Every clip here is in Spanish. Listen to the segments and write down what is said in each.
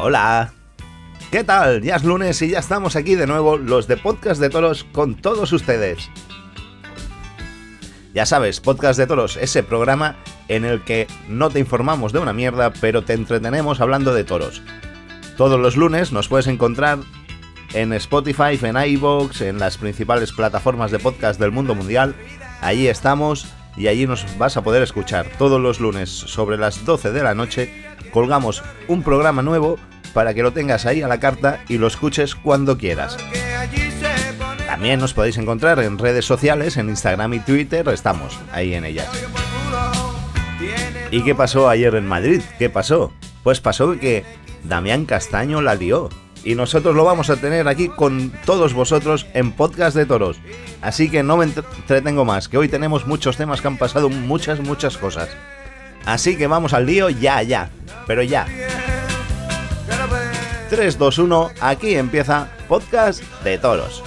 Hola, ¿qué tal? Ya es lunes y ya estamos aquí de nuevo, los de Podcast de Toros, con todos ustedes. Ya sabes, Podcast de Toros, ese programa en el que no te informamos de una mierda, pero te entretenemos hablando de toros. Todos los lunes nos puedes encontrar en Spotify, en iVoox, en las principales plataformas de podcast del mundo mundial. Allí estamos y allí nos vas a poder escuchar. Todos los lunes sobre las 12 de la noche colgamos un programa nuevo para que lo tengas ahí a la carta y lo escuches cuando quieras. También nos podéis encontrar en redes sociales, en Instagram y Twitter, estamos ahí en ellas. ¿Y qué pasó ayer en Madrid? ¿Qué pasó? Pues pasó que Damián Castaño la lió. Y nosotros lo vamos a tener aquí con todos vosotros en Podcast de Toros. Así que no me entretengo más, que hoy tenemos muchos temas que han pasado muchas cosas. Así que vamos al lío ya, pero ya. 3, 2, 1, aquí empieza Podcast de Toros.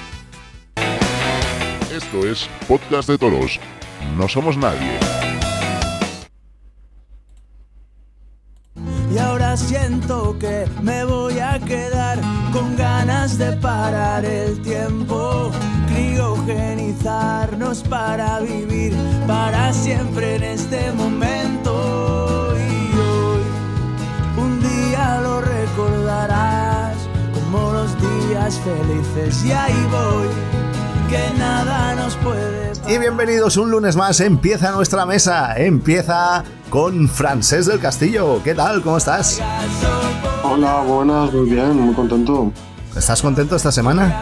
Esto es Podcast de Toros. No somos nadie. Y ahora siento que me voy a quedar con ganas de parar el tiempo, criogenizarnos para vivir para siempre en este momento. Y hoy, un día lo recordarás como los días felices. Y ahí voy, que nada nos puede parar. Y bienvenidos un lunes más, empieza nuestra mesa, empieza con Francés del Castillo. ¿Qué tal? ¿Cómo estás? Hola, buenas, muy bien, muy contento. ¿Estás contento esta semana?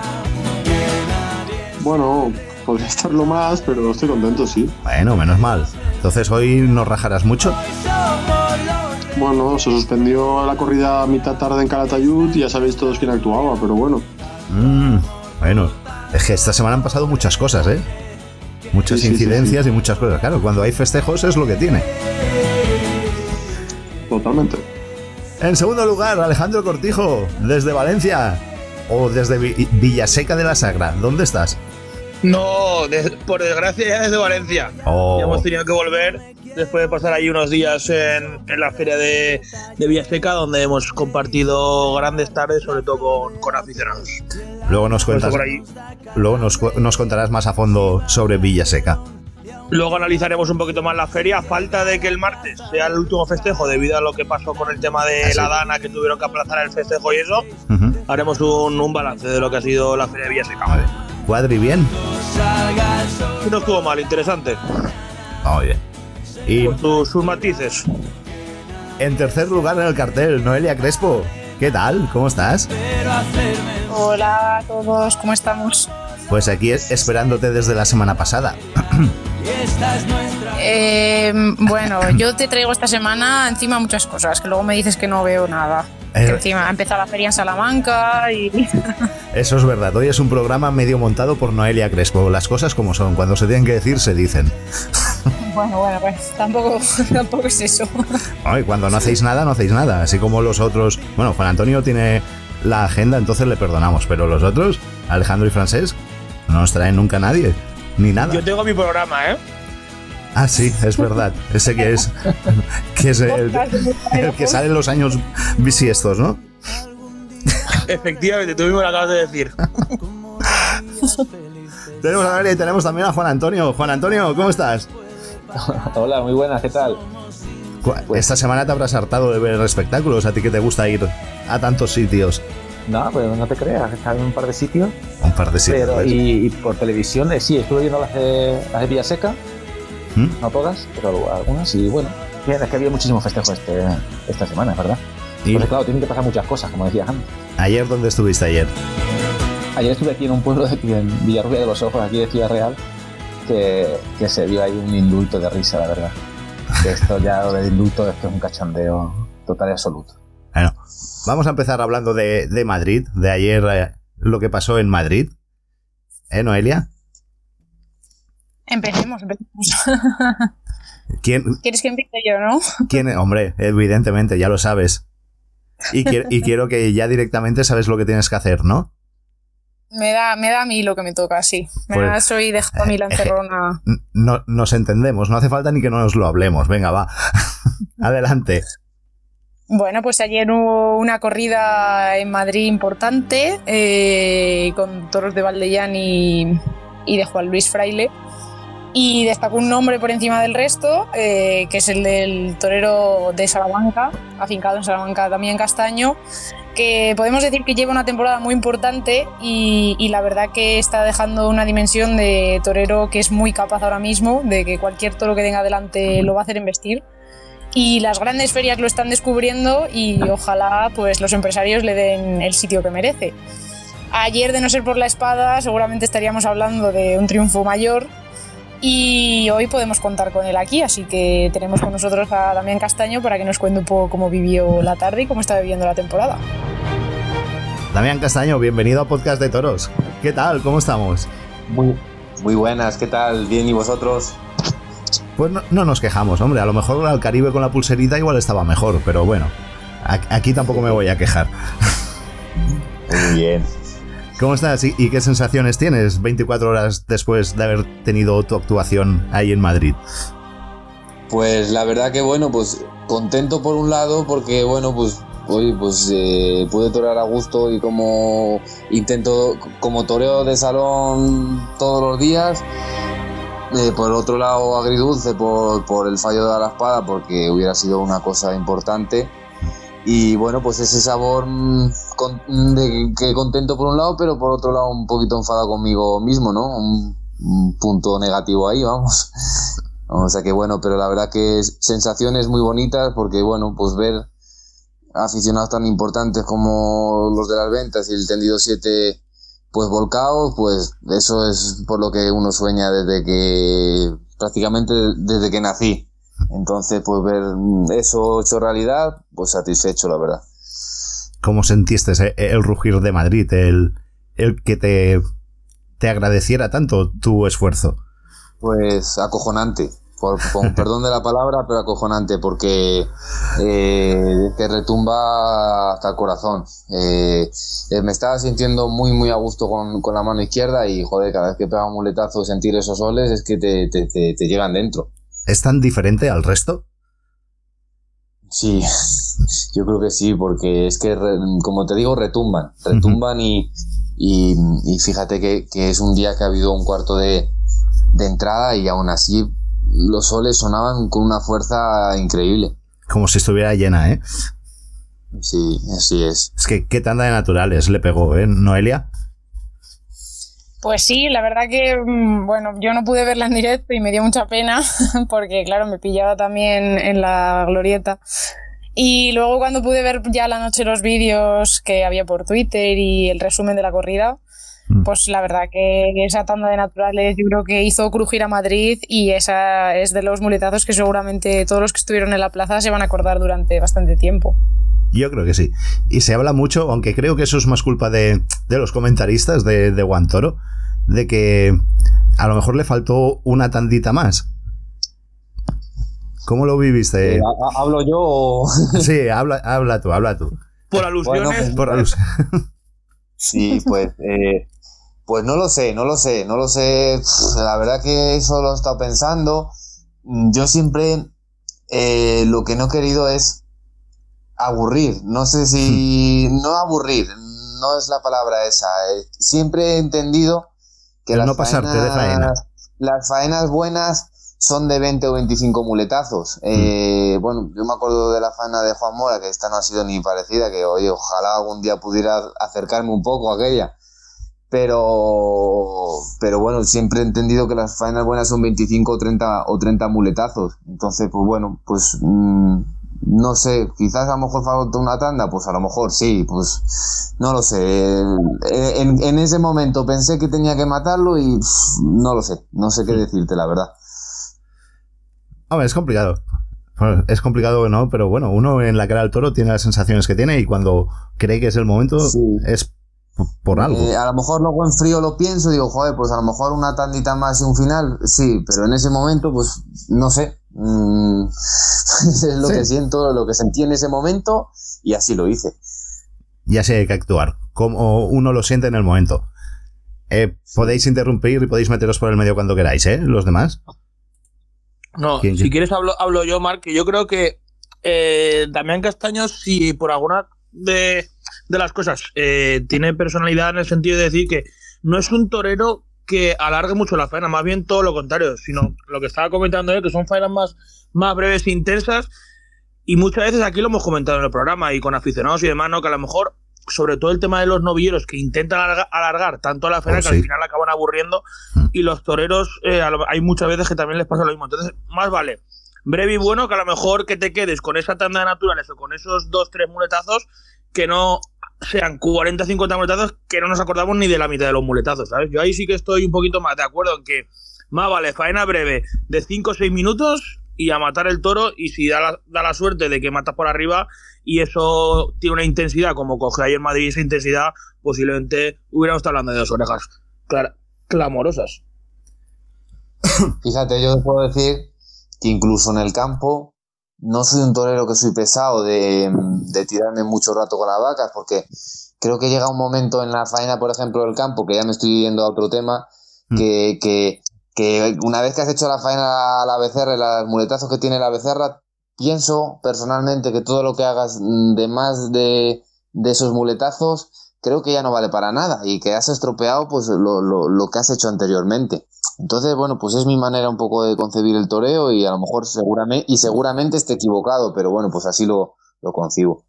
Bueno, podría estarlo más, pero estoy contento, sí. Bueno, menos mal. Entonces hoy nos rajarás mucho. Bueno, se suspendió la corrida a mitad tarde en Calatayud y ya sabéis todos quién actuaba, pero bueno. Bueno, es que esta semana han pasado muchas cosas, ¿eh? Muchas incidencias y muchas cosas. Claro, cuando hay festejos es lo que tiene. Totalmente. En segundo lugar, Alejandro Cortijo, desde Valencia. O desde Villaseca de la Sagra. ¿Dónde estás? No, por desgracia ya desde Valencia. Oh. Ya hemos tenido que volver después de pasar ahí unos días en la feria de Villaseca, donde hemos compartido grandes tardes, sobre todo con aficionados. Luego nos cuentas. Luego nos contarás más a fondo sobre Villaseca. Luego analizaremos un poquito más la feria, a falta de que el martes sea el último festejo debido a lo que pasó con el tema de la Dana, que tuvieron que aplazar el festejo y eso. Haremos un balance de lo que ha sido la feria de Villaseca. A ver, cuadri bien. No estuvo mal, interesante. Oye. Y Con sus matices. en tercer lugar en el cartel, Noelia Crespo. ¿Qué tal? ¿Cómo estás? Hola a todos, ¿cómo estamos? Pues aquí esperándote desde la semana pasada. Bueno, yo te traigo esta semana encima muchas cosas, que luego me dices que no veo nada. Que encima ha empezado la feria en Salamanca y... Eso es verdad, hoy es un programa medio montado por Noelia Crespo. Las cosas como son, cuando se tienen que decir, se dicen. Bueno, pues tampoco es eso. Ay, cuando no hacéis nada, no hacéis nada. Así como los otros... Bueno, Juan Antonio tiene la agenda, entonces le perdonamos. Pero los otros, Alejandro y Francés, no nos traen nunca nadie. Ni nada. Yo tengo mi programa, ¿eh? Ah, sí, es verdad. Ese que es el que sale en los años bisiestos, ¿no? Efectivamente, tú mismo lo acabas de decir. Tenemos a Noelia y tenemos también a Juan Antonio. Juan Antonio, ¿cómo estás? Hola, muy buenas, ¿qué tal? Esta semana te habrás hartado de ver espectáculos, a ti que te gusta ir a tantos sitios. No, pues no te creas, he estado en un par de sitios. Un par de sitios. Pero, y por televisión, sí, estuve viendo las de Villaseca. No todas, pero algunas. Y bueno, es que había muchísimos festejos esta semana, ¿verdad? Pues claro, tienen que pasar muchas cosas, como decías antes. ¿Ayer dónde estuviste ayer? Ayer estuve aquí en un pueblo de aquí, en Villarrubia de los Ojos, aquí de Ciudad Real, que se dio ahí un indulto de risa, la verdad. Que esto ya lo del indulto es que es un cachondeo total y absoluto. Bueno, vamos a empezar hablando de Madrid, de ayer, lo que pasó en Madrid. Noelia? Empecemos. ¿Quién? ¿Quieres que empiece yo, no? ¿Quién? Hombre, evidentemente, ya lo sabes. Y quiero que ya directamente sabes lo que tienes que hacer, ¿no? Me da a mí lo que me toca, sí. Soy de mi lancerrona. No, nos entendemos, no hace falta ni que no nos lo hablemos. Venga, va. Adelante. Bueno, pues ayer hubo una corrida en Madrid importante con toros de Valdellán y de Juan Luis Fraile, y destacó un nombre por encima del resto, que es el del torero de Salamanca, afincado en Salamanca, Damián Castaño, que podemos decir que lleva una temporada muy importante y la verdad que está dejando una dimensión de torero que es muy capaz ahora mismo, de que cualquier toro que tenga delante lo va a hacer embestir. Y las grandes ferias lo están descubriendo y ojalá pues los empresarios le den el sitio que merece. Ayer, de no ser por la espada, seguramente estaríamos hablando de un triunfo mayor, y hoy podemos contar con él aquí, así que tenemos con nosotros a Damián Castaño para que nos cuente un poco cómo vivió la tarde y cómo está viviendo la temporada. Damián Castaño, bienvenido a Podcast de Toros. ¿Qué tal? ¿Cómo estamos? Muy buenas, ¿qué tal? ¿Bien y vosotros? Pues no nos quejamos, hombre. A lo mejor al Caribe con la pulserita igual estaba mejor, pero bueno, aquí tampoco me voy a quejar. Muy bien. ¿Cómo estás y qué sensaciones tienes 24 horas después de haber tenido tu actuación ahí en Madrid? Pues la verdad que bueno, pues contento por un lado porque bueno, pues hoy pues pude torear a gusto y como intento, como toreo de salón todos los días. Por otro lado, agridulce por el fallo de la espada, porque hubiera sido una cosa importante. Y bueno, pues ese sabor que contento por un lado, pero por otro lado un poquito enfadado conmigo mismo, ¿no? Un punto negativo ahí, vamos. O sea que bueno, pero la verdad que sensaciones muy bonitas, porque bueno, pues ver aficionados tan importantes como los de las ventas y el tendido 7 pues volcados, pues eso es por lo que uno sueña prácticamente desde que nací. Entonces, pues ver eso hecho realidad, pues satisfecho, la verdad. ¿Cómo sentiste el rugir de Madrid, el que te agradeciera tanto tu esfuerzo? Pues acojonante, con perdón de la palabra, pero acojonante, porque te retumba hasta el corazón. Me estaba sintiendo muy muy a gusto con la mano izquierda y joder, cada vez que pega un muletazo, sentir esos soles es que te llegan dentro. ¿Es tan diferente al resto? Sí, yo creo que sí, porque es que, como te digo, retumban y fíjate que es un día que ha habido un cuarto de entrada y aún así los soles sonaban con una fuerza increíble. Como si estuviera llena, ¿eh? Sí, así es. Es que qué tanda de naturales le pegó, ¿eh, Noelia? Pues sí, la verdad que, bueno, yo no pude verla en directo y me dio mucha pena porque, claro, me pillaba también en la glorieta. Y luego cuando pude ver ya a la noche los vídeos que había por Twitter y el resumen de la corrida, pues la verdad que esa tanda de naturales yo creo que hizo crujir a Madrid y esa es de los muletazos que seguramente todos los que estuvieron en la plaza se van a acordar durante bastante tiempo. Yo creo que sí. Y se habla mucho, aunque creo que eso es más culpa de los comentaristas de Buen Toro, de que a lo mejor le faltó una tandita más. ¿Cómo lo viviste? ¿Hablo yo o...? Sí, habla tú. Por alusiones. Bueno, por alusiones. Sí, pues no lo sé. La verdad que eso lo he estado pensando. Yo siempre lo que no he querido es aburrir. No sé si... No aburrir, no es la palabra esa. Siempre he entendido que no pasarte de faena. Las faenas buenas son de 20 o 25 muletazos. Bueno, yo me acuerdo de la faena de Juan Mora, que esta no ha sido ni parecida, que oye, ojalá algún día pudiera acercarme un poco a aquella. Pero bueno, siempre he entendido que las faenas buenas son 25 o 30 muletazos. Entonces, pues bueno, pues no sé, quizás a lo mejor falta una tanda, pues a lo mejor sí, pues no lo sé. En ese momento pensé que tenía que matarlo y no sé qué decirte, la verdad. Hombre, es complicado. Es complicado, ¿no? Pero bueno, uno en la cara del toro tiene las sensaciones que tiene y cuando cree que es el momento, sí, es por algo. A lo mejor luego en frío lo pienso y digo, joder, pues a lo mejor una tandita más y un final, sí, pero en ese momento, pues no sé. Es lo que siento, lo que sentí en ese momento y así lo hice. Y así hay que actuar, como uno lo siente en el momento. Podéis interrumpir y podéis meteros por el medio cuando queráis, ¿eh? Los demás. No, si quieres hablo yo, Marc, que yo creo que Damián Castaño, si por alguna de las cosas tiene personalidad en el sentido de decir que no es un torero que alargue mucho la faena, más bien todo lo contrario, sino lo que estaba comentando él, que son faenas más breves e intensas, y muchas veces aquí lo hemos comentado en el programa y con aficionados y demás, ¿no? Que a lo mejor, sobre todo el tema de los novilleros que intentan alargar tanto la faena que al final acaban aburriendo, y los toreros hay muchas veces que también les pasa lo mismo. Entonces, más vale breve y bueno que a lo mejor que te quedes con esa tanda de naturales o con esos 2-3 muletazos, que no sean 40-50 muletazos que no nos acordamos ni de la mitad de los muletazos, ¿sabes? Yo ahí sí que estoy un poquito más de acuerdo en que más vale faena breve de 5 o 6 minutos y a matar el toro, y si da la suerte de que matas por arriba y eso tiene una intensidad como coge ayer Madrid, esa intensidad posiblemente hubiéramos estado hablando de 2 orejas clamorosas. Fíjate, yo puedo decir que incluso en el campo no soy un torero que soy pesado de tirarme mucho rato con las vacas, porque creo que llega un momento en la faena, por ejemplo, del campo, que ya me estoy yendo a otro tema, que una vez que has hecho la faena a la becerra y los muletazos que tiene la becerra, pienso personalmente que todo lo que hagas de más de esos muletazos, creo que ya no vale para nada y que has estropeado pues lo que has hecho anteriormente. Entonces, bueno, pues es mi manera un poco de concebir el toreo y a lo mejor seguramente esté equivocado, pero bueno, pues así lo concibo.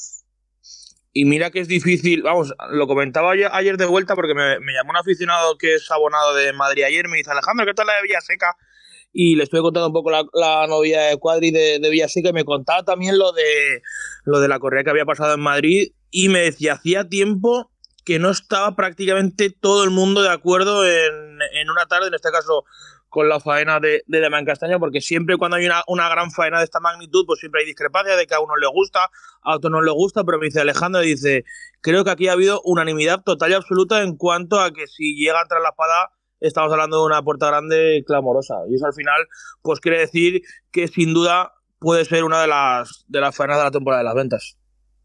Y mira que es difícil, vamos, lo comentaba ayer de vuelta porque me llamó un aficionado que es abonado de Madrid ayer, me dice: Alejandro, ¿qué tal la de Villaseca? Y le estoy contando un poco la novia de Cuadri de Villaseca, y me contaba también lo de la corrida que había pasado en Madrid, y me decía, hacía tiempo que no estaba prácticamente todo el mundo de acuerdo en una tarde, en este caso con la faena de Damián Castaño, porque siempre cuando hay una gran faena de esta magnitud, pues siempre hay discrepancia de que a uno le gusta, a otro no le gusta, pero me dice Alejandro, dice, creo que aquí ha habido unanimidad total y absoluta en cuanto a que si llega tras la espada, estamos hablando de una puerta grande clamorosa, y eso al final pues quiere decir que sin duda puede ser una de las faenas de la temporada de las ventas.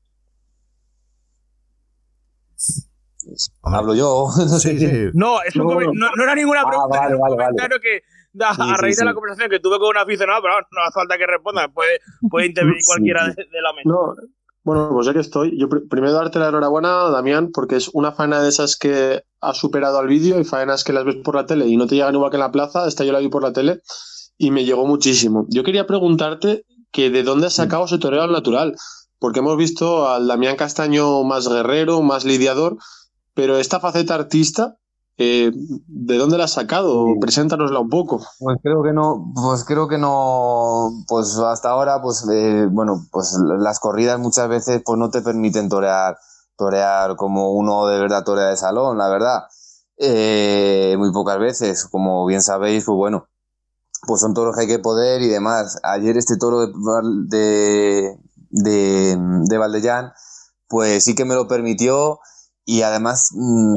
Hablo yo. Sí. No, eso no era ninguna pregunta, era un comentario que a raíz de la conversación que tuve con un aficionado, pero no hace falta que responda, puede intervenir cualquiera de la mesa. No, bueno, pues ya que estoy, yo primero darte la enhorabuena, Damián, porque es una faena de esas que has superado al vídeo, y faenas que las ves por la tele y no te llegan igual que en la plaza. Esta yo la vi por la tele y me llegó muchísimo. Yo quería preguntarte que de dónde has sacado ese toreo al natural, porque hemos visto al Damián Castaño más guerrero, más lidiador, pero esta faceta artista, ¿de dónde la has sacado? Preséntanosla un poco. Pues creo que no, pues hasta ahora, pues bueno, pues las corridas muchas veces pues no te permiten torear como uno de verdad torea de salón, la verdad. Muy pocas veces, como bien sabéis, pues bueno, pues son toros que hay que poder y demás. Ayer este toro de Valdellán, pues sí que me lo permitió. Y además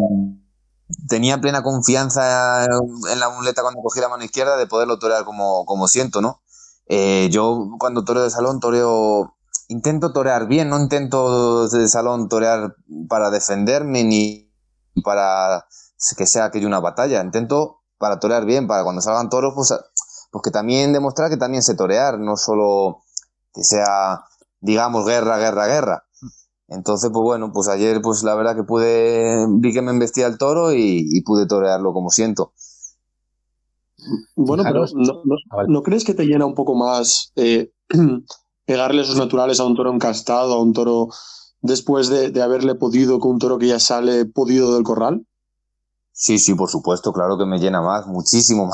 tenía plena confianza en la muleta cuando cogí la mano izquierda de poderlo torear como siento, ¿no? Yo cuando toreo de salón intento torear bien, no intento de salón torear para defenderme ni para que sea aquello una batalla. Intento para torear bien, para cuando salgan toros, pues que también demostrar que también sé torear, no solo que sea, digamos, guerra. Entonces, pues bueno, pues ayer pues la verdad que vi que me embestía el toro y pude torearlo como siento. Bueno, pero ¿no crees que te llena un poco más pegarle esos naturales a un toro encastado, a un toro después de haberle podido con un toro que ya sale podido del corral? Sí, por supuesto, claro que me llena más, muchísimo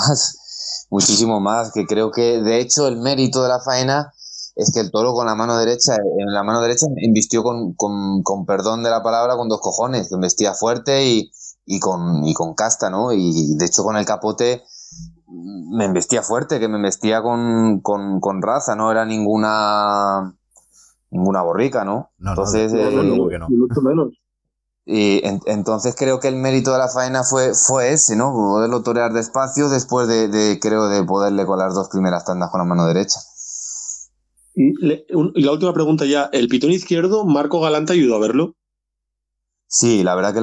más, que creo que de hecho el mérito de la faena es que el toro en la mano derecha embistió con perdón de la palabra, con 2 cojones, que embestía fuerte y con casta, ¿no? Y de hecho con el capote me embestía fuerte, que me embestía con raza, no era ninguna borrica, ¿no? Entonces, mucho menos. Y entonces creo que el mérito de la faena fue ese, ¿no? Poderlo torear despacio después de poderle con las 2 primeras tandas con la mano derecha. Y la última pregunta ya, ¿el pitón izquierdo, Marco Galante ayudó a verlo? Sí, la verdad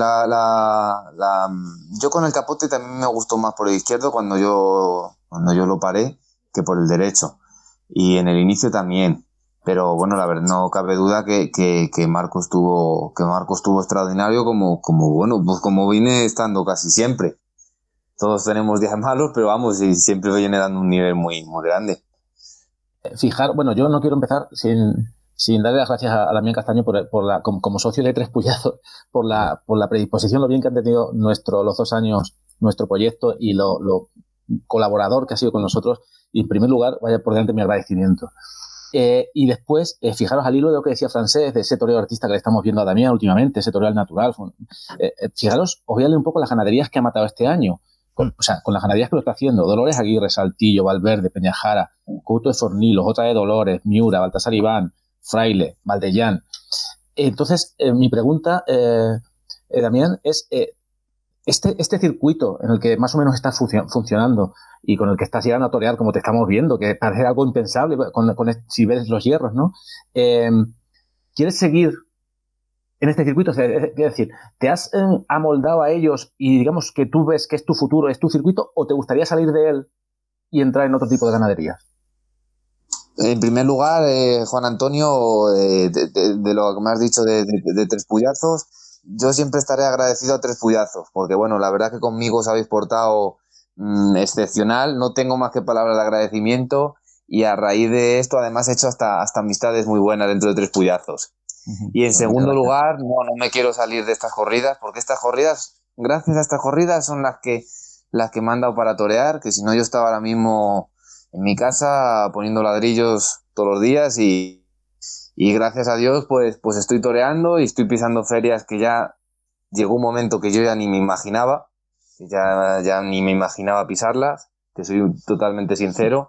que yo con el capote también me gustó más por el izquierdo cuando yo lo paré que por el derecho. Y en el inicio también. Pero bueno, la verdad, no cabe duda que Marco estuvo extraordinario como bueno, pues como vine estando casi siempre. Todos tenemos días malos, pero vamos, y siempre viene dando un nivel muy, muy grande. Bueno, yo no quiero empezar sin darle las gracias a Damián Castaño como socio de Tres Puyazos por la predisposición, lo bien que han tenido los 2 años nuestro proyecto y lo colaborador que ha sido con nosotros. Y en primer lugar, vaya por delante mi agradecimiento. Y después, fijaros al hilo de lo que decía Francés, de ese toreo artista que le estamos viendo a Damián últimamente, ese toreo al natural. Fijaros, os voy a leer un poco las ganaderías que ha matado este año. Con las ganaderías que lo está haciendo: Dolores Aguirre, Saltillo, Valverde, Peñajara, Couto de Fornilo, Jota de Dolores, Miura, Baltasar Iván, Fraile, Valdellán. Entonces, mi pregunta, Damián, es este circuito en el que más o menos estás funcionando y con el que estás llegando a torear, como te estamos viendo, que parece algo impensable si ves los hierros, ¿no? ¿Quieres seguir en este circuito? Es decir, ¿te has amoldado a ellos y digamos que tú ves que es tu futuro, es tu circuito, o te gustaría salir de él y entrar en otro tipo de ganaderías? En primer lugar, Juan Antonio, de lo que me has dicho de Tres Puyazos, yo siempre estaré agradecido a Tres Puyazos, porque bueno, la verdad que conmigo os habéis portado excepcional, no tengo más que palabras de agradecimiento, y a raíz de esto además he hecho hasta amistades muy buenas dentro de Tres Puyazos. Y en segundo lugar, no me quiero salir de estas corridas, porque estas corridas, gracias a estas corridas, son las que me han dado para torear, que si no yo estaba ahora mismo en mi casa poniendo ladrillos todos los días, y gracias a Dios pues estoy toreando y estoy pisando ferias que ya llegó un momento que yo ya ni me imaginaba, que ya ni me imaginaba pisarlas, que soy totalmente sincero.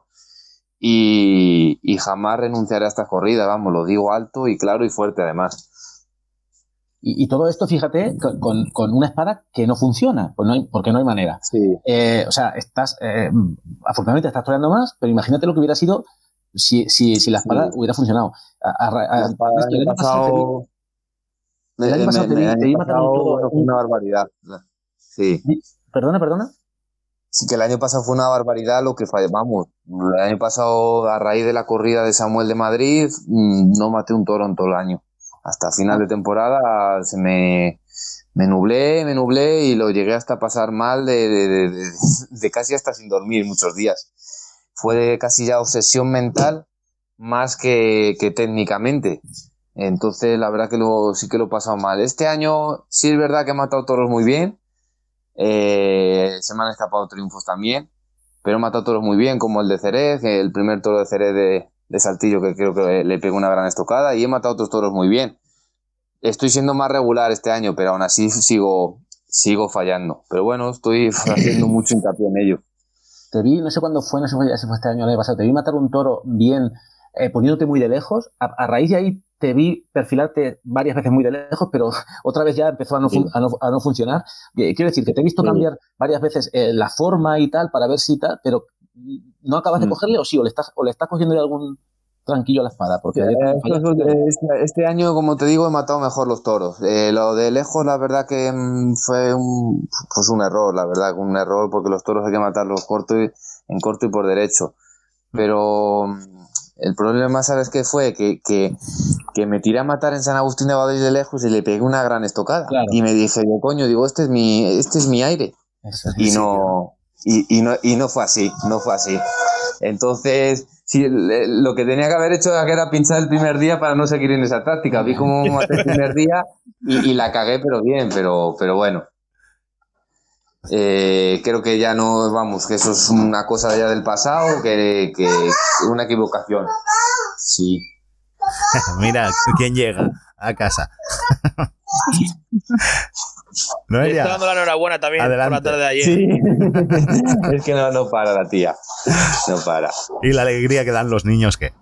Y jamás renunciaré a estas corridas, vamos, lo digo alto y claro y fuerte además. Y todo esto, fíjate, con una espada que no funciona, porque no hay manera. Sí. O sea, afortunadamente estás toreando más, pero imagínate lo que hubiera sido si la espada hubiera funcionado. El año pasado fue una barbaridad. Sí. ¿Perdona? Sí, que el año pasado fue una barbaridad lo que falló. Vamos, el año pasado, a raíz de la corrida de Samuel de Madrid, no maté un toro en todo el año. Hasta final de temporada me nublé y lo llegué hasta pasar mal de casi hasta sin dormir muchos días. Fue casi ya obsesión mental más que técnicamente. Entonces, la verdad que sí que lo he pasado mal. Este año sí es verdad que he matado toros muy bien. Se me han escapado triunfos también, pero he matado toros muy bien, como el de Cerez, el primer toro de Cerez de Saltillo, que creo que le pegó una gran estocada, y he matado otros toros muy bien. Estoy siendo más regular este año, pero aún así sigo fallando, pero bueno, estoy haciendo mucho hincapié en ello. Te vi, no sé cuándo fue, no sé si fue este año o el año pasado, te vi matar un toro bien, poniéndote muy de lejos. A raíz de ahí te vi perfilarte varias veces muy de lejos, pero otra vez ya empezó a no funcionar. Quiero decir que te he visto cambiar varias veces la forma y tal, para ver si tal, pero no acabas de cogerle, o sí, o le estás cogiendo ya algún tranquillo a la espada. Porque este año, como te digo, he matado mejor los toros. Lo de lejos, la verdad que fue un error, la verdad, un error, porque los toros hay que matarlos en corto y por derecho. Pero el problema, ¿sabes qué fue? Que me tiré a matar en San Agustín de Badalls de lejos y le pegué una gran estocada. Claro. Y me dije, este es mi aire. Y no fue así, Entonces, sí, lo que tenía que haber hecho era pinchar el primer día para no seguir en esa táctica. Vi cómo maté el primer día y la cagué, pero bien, pero bueno. Creo que ya no, vamos, que eso es una cosa ya del pasado, que una equivocación. Sí. Mira quién llega a casa. Noelia, está dando la enhorabuena también. Adelante. Por la tarde de ayer. Sí. Es que no para la tía. No para. Y la alegría que dan los niños, ¿qué?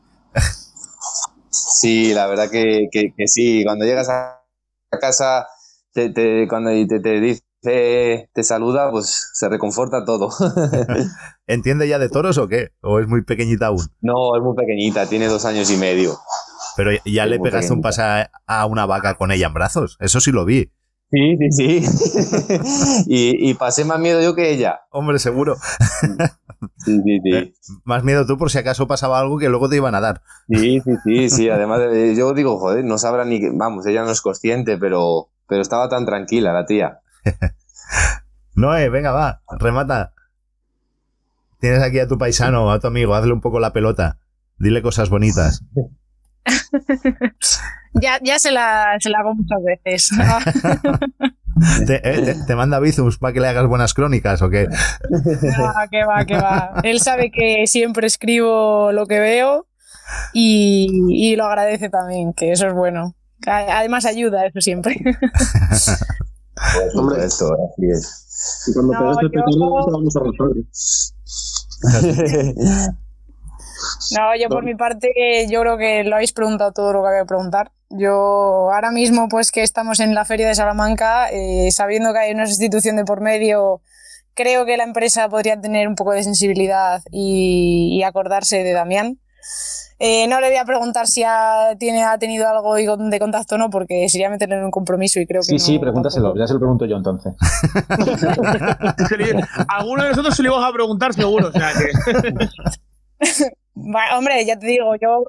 Sí, la verdad que sí. Cuando llegas a casa, cuando te dice, te saluda, pues se reconforta todo. ¿Entiende ya de toros o qué? ¿O es muy pequeñita aún? No, es muy pequeñita, tiene 2 años y medio. Pero ya le pegaste un pase a una vaca con ella en brazos, eso sí lo vi. Sí. y pasé más miedo yo que ella. Hombre, seguro. Sí. Más miedo tú por si acaso pasaba algo que luego te iban a dar. Sí. Además, yo digo, joder, no sabrá ni... Vamos, ella no es consciente, pero estaba tan tranquila la tía. Noé, venga, va, remata. Tienes aquí a tu paisano, a tu amigo, hazle un poco la pelota. Dile cosas bonitas. Ya se la hago muchas veces. ¿Te manda Bizums para que le hagas buenas crónicas o qué? Que va. Él sabe que siempre escribo lo que veo y lo agradece también, que eso es bueno. Además ayuda, eso siempre. Hombre, esto, así es. Y cuando pegas el petardo, vamos a rozar. No, yo por mi parte, yo creo que lo habéis preguntado todo lo que había que preguntar. Yo ahora mismo, pues que estamos en la Feria de Salamanca, sabiendo que hay una sustitución de por medio, creo que la empresa podría tener un poco de sensibilidad y acordarse de Damián. No le voy a preguntar si ha tenido algo de contacto o no, porque sería meterle en un compromiso y creo que Sí, pregúntaselo, tampoco. Ya se lo pregunto yo entonces. Alguno de nosotros se lo íbamos a preguntar seguro, o sea que... Bueno, hombre, ya te digo, yo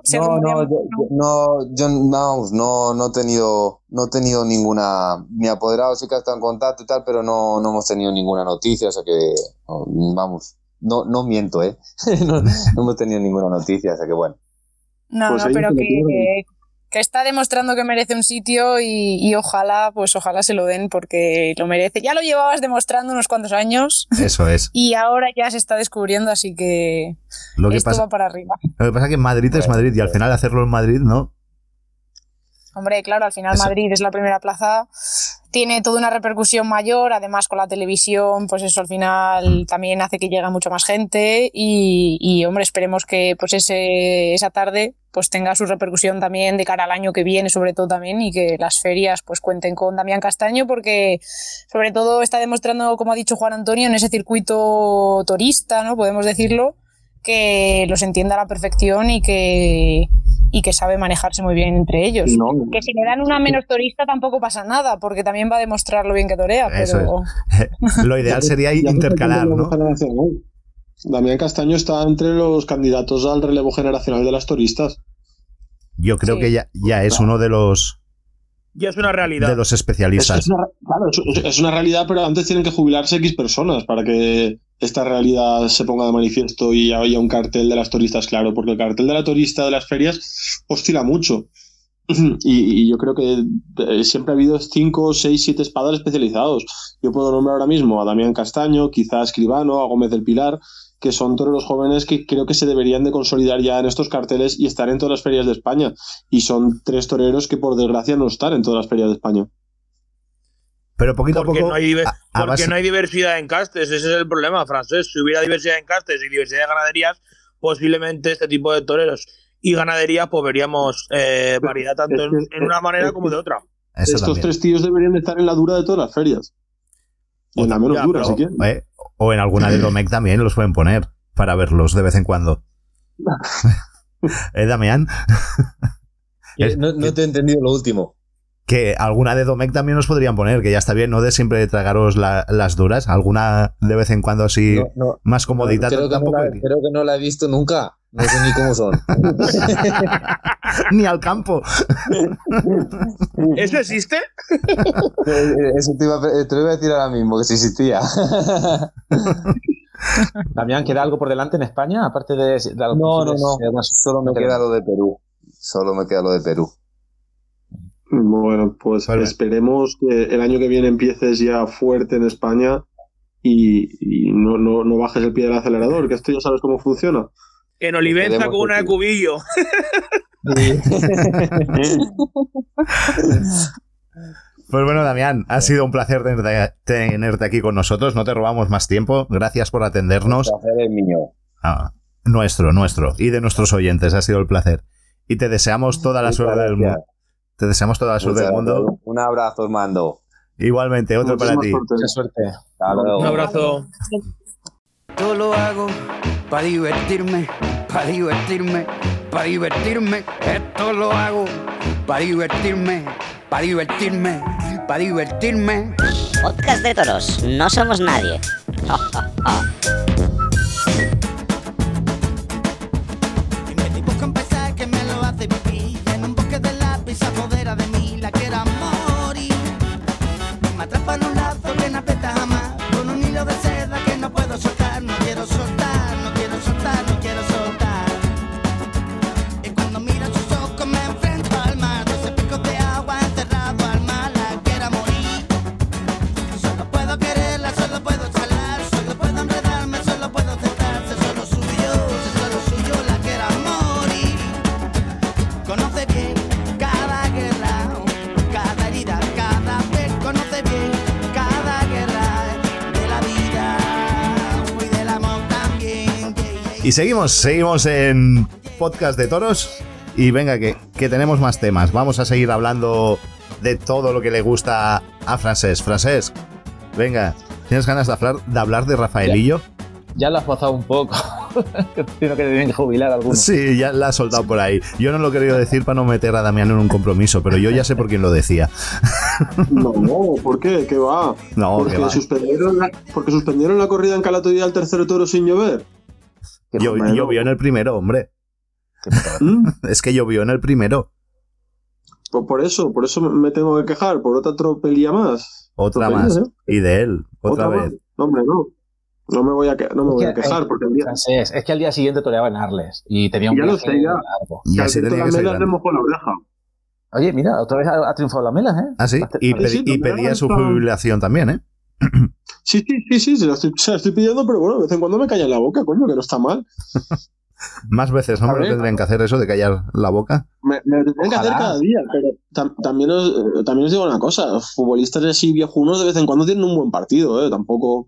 no he tenido ninguna. Mi apoderado sí que ha estado en contacto y tal, pero no hemos tenido ninguna noticia, o sea que vamos, no miento, no hemos tenido ninguna noticia, o sea que bueno. No, pero que está demostrando que merece un sitio y ojalá se lo den porque lo merece. Ya lo llevabas demostrando unos cuantos años. Eso es. Y ahora ya se está descubriendo, así que esto va para arriba. Lo que pasa es que Madrid es Madrid y al final hacerlo en Madrid, ¿no? Hombre, claro, al final Madrid es la primera plaza, tiene toda una repercusión mayor, además con la televisión, pues eso al final también hace que llegue mucha más gente y hombre, esperemos que pues esa tarde pues tenga su repercusión también de cara al año que viene, sobre todo también, y que las ferias pues cuenten con Damián Castaño, porque sobre todo está demostrando, como ha dicho Juan Antonio, en ese circuito torista, ¿no? Podemos decirlo, que los entiende a la perfección y que sabe manejarse muy bien entre ellos. No. Que si le dan una menos torista tampoco pasa nada, porque también va a demostrar lo bien que torea. Pero... Lo ideal sería intercalar, ¿no? Damián Castaño está entre los candidatos al relevo generacional de las toristas. Yo creo que ya es uno de los... Ya es una realidad. De los especialistas. Es una realidad, pero antes tienen que jubilarse X personas para que esta realidad se ponga de manifiesto y haya un cartel de las turistas, claro, porque el cartel de la turista de las ferias oscila mucho. Y yo creo que siempre ha habido 5, 6, 7 espadas especializados. Yo puedo nombrar ahora mismo a Damián Castaño, quizá a Escribano, a Gómez del Pilar, que son toreros jóvenes que creo que se deberían de consolidar ya en estos carteles y estar en todas las ferias de España. Y son 3 toreros que por desgracia no están en todas las ferias de España. Pero poquito a poco... No hay diversidad en castes, ese es el problema, Francés. Si hubiera diversidad en castes y diversidad de ganaderías, posiblemente este tipo de toreros y ganadería, pues veríamos variedad tanto en una manera como de otra. Estos también. 3 tíos deberían estar en la dura de todas las ferias. O en la menos dura, si quieren. O en alguna de Domecq también los pueden poner para verlos de vez en cuando. Damián. No te he entendido lo último. Que alguna de Domecq también nos podrían poner, que ya está bien, no de siempre tragaros las duras, alguna de vez en cuando así más comodita. Creo que no la he visto nunca. No sé ni cómo son. Ni al campo. ¿Eso existe? Eso te lo iba a decir ahora mismo, que sí existía. Damián, ¿queda algo por delante en España? Aparte de No. Solo me queda lo de Perú. Bueno, pues esperemos que el año que viene empieces ya fuerte en España y no bajes el pie del acelerador, que esto ya sabes cómo funciona. En Olivenza con una de Cubillo. Pues bueno, Damián, ha sido un placer tenerte aquí con nosotros. No te robamos más tiempo. Gracias por atendernos. El placer es mío. Nuestro. Y de nuestros oyentes. Ha sido el placer. Y te deseamos toda la suerte del mundo. Te deseamos toda la suerte del mundo. Un abrazo, Armando. Igualmente, otro para ti. Mucha suerte. Un abrazo. Yo lo hago para divertirme. Esto lo hago para divertirme. Podcast de toros, no somos nadie. Y seguimos en Podcast de Toros. Y venga, que tenemos más temas. Vamos a seguir hablando de todo lo que le gusta a Francesc. Francesc, venga, ¿tienes ganas de hablar de Rafaelillo? Ya lo has forzado un poco. Tiene que tener que jubilar alguno. Sí, ya la has soltado por ahí. Yo no lo he querido decir para no meter a Damián en un compromiso, pero yo ya sé por quién lo decía. No, ¿por qué? ¿Qué va? No, porque suspendieron la corrida en Calato y al tercer toro sin llover. Llovió en el primero, hombre. Es que llovió en el primero. Pues por eso me tengo que quejar, por otra tropelía más. Otra más. Y de él, otra vez. No, hombre, no. No me voy a quejar porque el día... Es que al día siguiente toreaba en Arles y tenía un viaje largo. Ya se tenía que ser le mojó la oreja. Oye, mira, otra vez ha triunfado la Melas, ¿eh? Ah, sí, y pedía su jubilación también, ¿eh? Sí, se la estoy pidiendo, pero bueno, de vez en cuando me callan la boca, coño, que no está mal. Más veces, ¿no? ¿Me tendrían que hacer eso de callar la boca? Me tendrían que hacer cada día, pero también os digo una cosa, los futbolistas así viejunos de vez en cuando tienen un buen partido, tampoco...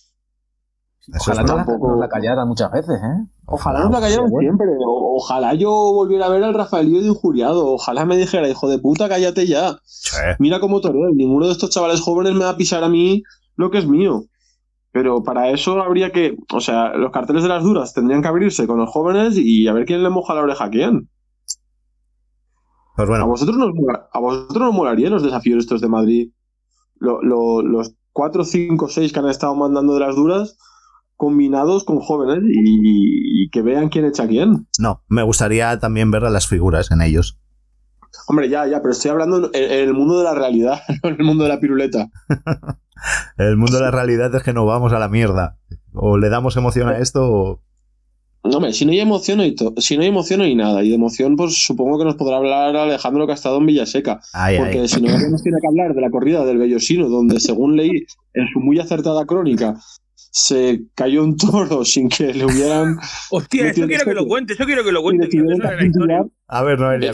Ojalá nos la callaran muchas veces, ¿eh? Ojalá nos la callaran siempre. Ojalá yo volviera a ver al Rafaelillo de injuriado. Ojalá me dijera, hijo de puta, cállate ya. Sí. Mira cómo toreo. Ninguno de estos chavales jóvenes me va a pisar a mí lo que es mío. Pero para eso habría que... O sea, los carteles de las duras tendrían que abrirse con los jóvenes y a ver quién le moja la oreja a quién. Pues bueno. ¿A vosotros nos molarían los desafíos estos de Madrid? Los 4, 5, 6 que han estado mandando de las duras... combinados con jóvenes y que vean quién echa quién. No, me gustaría también ver a las figuras en ellos. Hombre, ya, pero estoy hablando en el mundo de la realidad, no en el mundo de la piruleta. El mundo de la realidad es que nos vamos a la mierda. O le damos emoción a esto o... No, hombre, si no hay emoción, no hay nada. Y de emoción, pues supongo que nos podrá hablar Alejandro, que ha estado en Villaseca. Porque si no, nos tiene que hablar de la corrida del Bellosino, donde, según leí en su muy acertada crónica, se cayó un toro sin que le hubieran... Hostia, eso quiero que lo cuente. A ver, Noelia,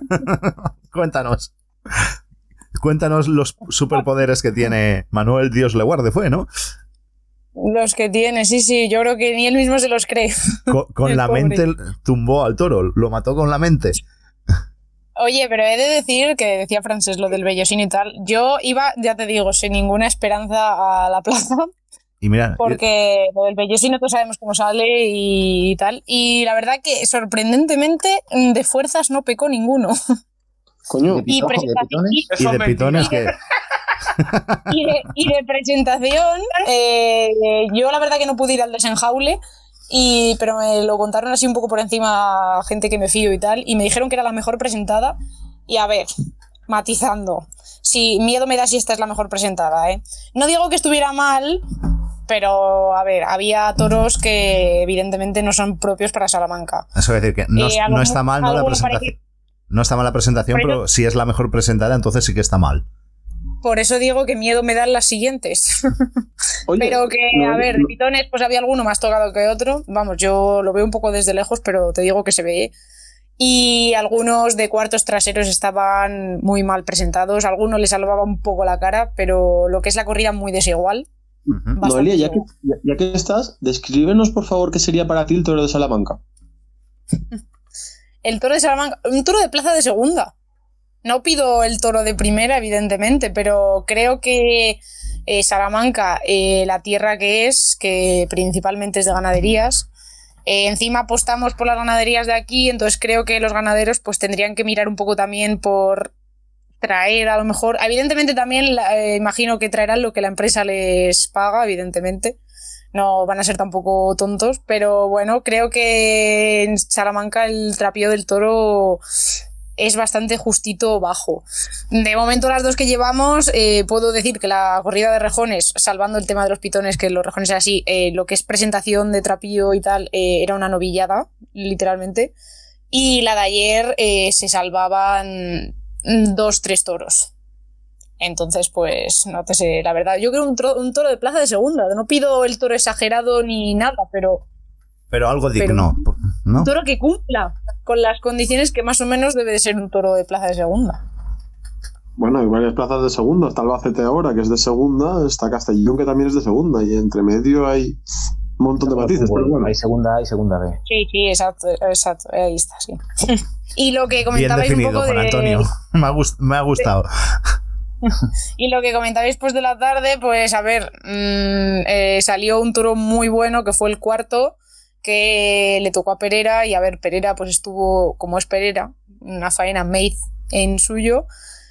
Cuéntanos los superpoderes que tiene Manuel, Dios le guarde, fue, ¿no? Los que tiene, sí, yo creo que ni él mismo se los cree. Con la mente tumbó al toro, lo mató con la mente. Oye, pero he de decir que decía Francesc lo del Bellosino y tal. Yo iba, ya te digo, sin ninguna esperanza a la plaza. Y mira, porque lo del Bellosino todos sabemos cómo sale y tal. Y la verdad que sorprendentemente de fuerzas no pecó ninguno. Coño, y de pitones que... y de presentación, yo la verdad que no pude ir al desenjaule, pero me lo contaron así un poco por encima gente que me fío y tal, y me dijeron que era la mejor presentada. Y a ver, matizando, sí, miedo me da si esta es la mejor presentada, ¿eh? No digo que estuviera mal, pero a ver, había toros que evidentemente no son propios para Salamanca. Eso es decir, que no está mal, ¿no? La presentación. No está mal la presentación, pero si es la mejor presentada, entonces sí que está mal. Por eso digo que miedo me dan las siguientes. Oye, pero que, a ver, de pitones, pues había alguno más tocado que otro. Vamos, yo lo veo un poco desde lejos, pero te digo que se ve. Y algunos de cuartos traseros estaban muy mal presentados. Algunos les salvaba un poco la cara, pero lo que es la corrida muy desigual. Noelia, ya que estás, descríbenos por favor qué sería para ti el toro de Salamanca. El toro de Salamanca, un toro de plaza de segunda. No pido el toro de primera, evidentemente, pero creo que Salamanca, la tierra que es, que principalmente es de ganaderías, encima apostamos por las ganaderías de aquí, entonces creo que los ganaderos pues tendrían que mirar un poco también por traer a lo mejor, evidentemente también imagino que traerán lo que la empresa les paga, evidentemente. No van a ser tampoco tontos, pero bueno, creo que en Salamanca el trapío del toro es bastante justito bajo. De momento las dos que llevamos, puedo decir que la corrida de rejones, salvando el tema de los pitones, que los rejones es así, lo que es presentación de trapío y tal, era una novillada, literalmente. Y la de ayer se salvaban 2-3 toros. Entonces, pues, no te sé, la verdad, yo creo un toro de plaza de segunda. No pido el toro exagerado ni nada, pero algo digno, ¿no? Un toro que cumpla con las condiciones que más o menos debe de ser un toro de plaza de segunda. Bueno, hay varias plazas de segunda. Está Albacete ahora, que es de segunda. Está Castellón, que también es de segunda. Y entre medio hay Un montón de matices, pero bueno. Hay segunda A y segunda B. Sí, exacto, ahí está, sí. Y lo que comentabais bien definido, un poco Juan Antonio. Me ha gustado. Y lo que comentabais pues de la tarde, pues a ver, salió un toro muy bueno que fue el cuarto, que le tocó a Perera, y a ver, Perera pues estuvo, como es Perera, una faena made en suyo,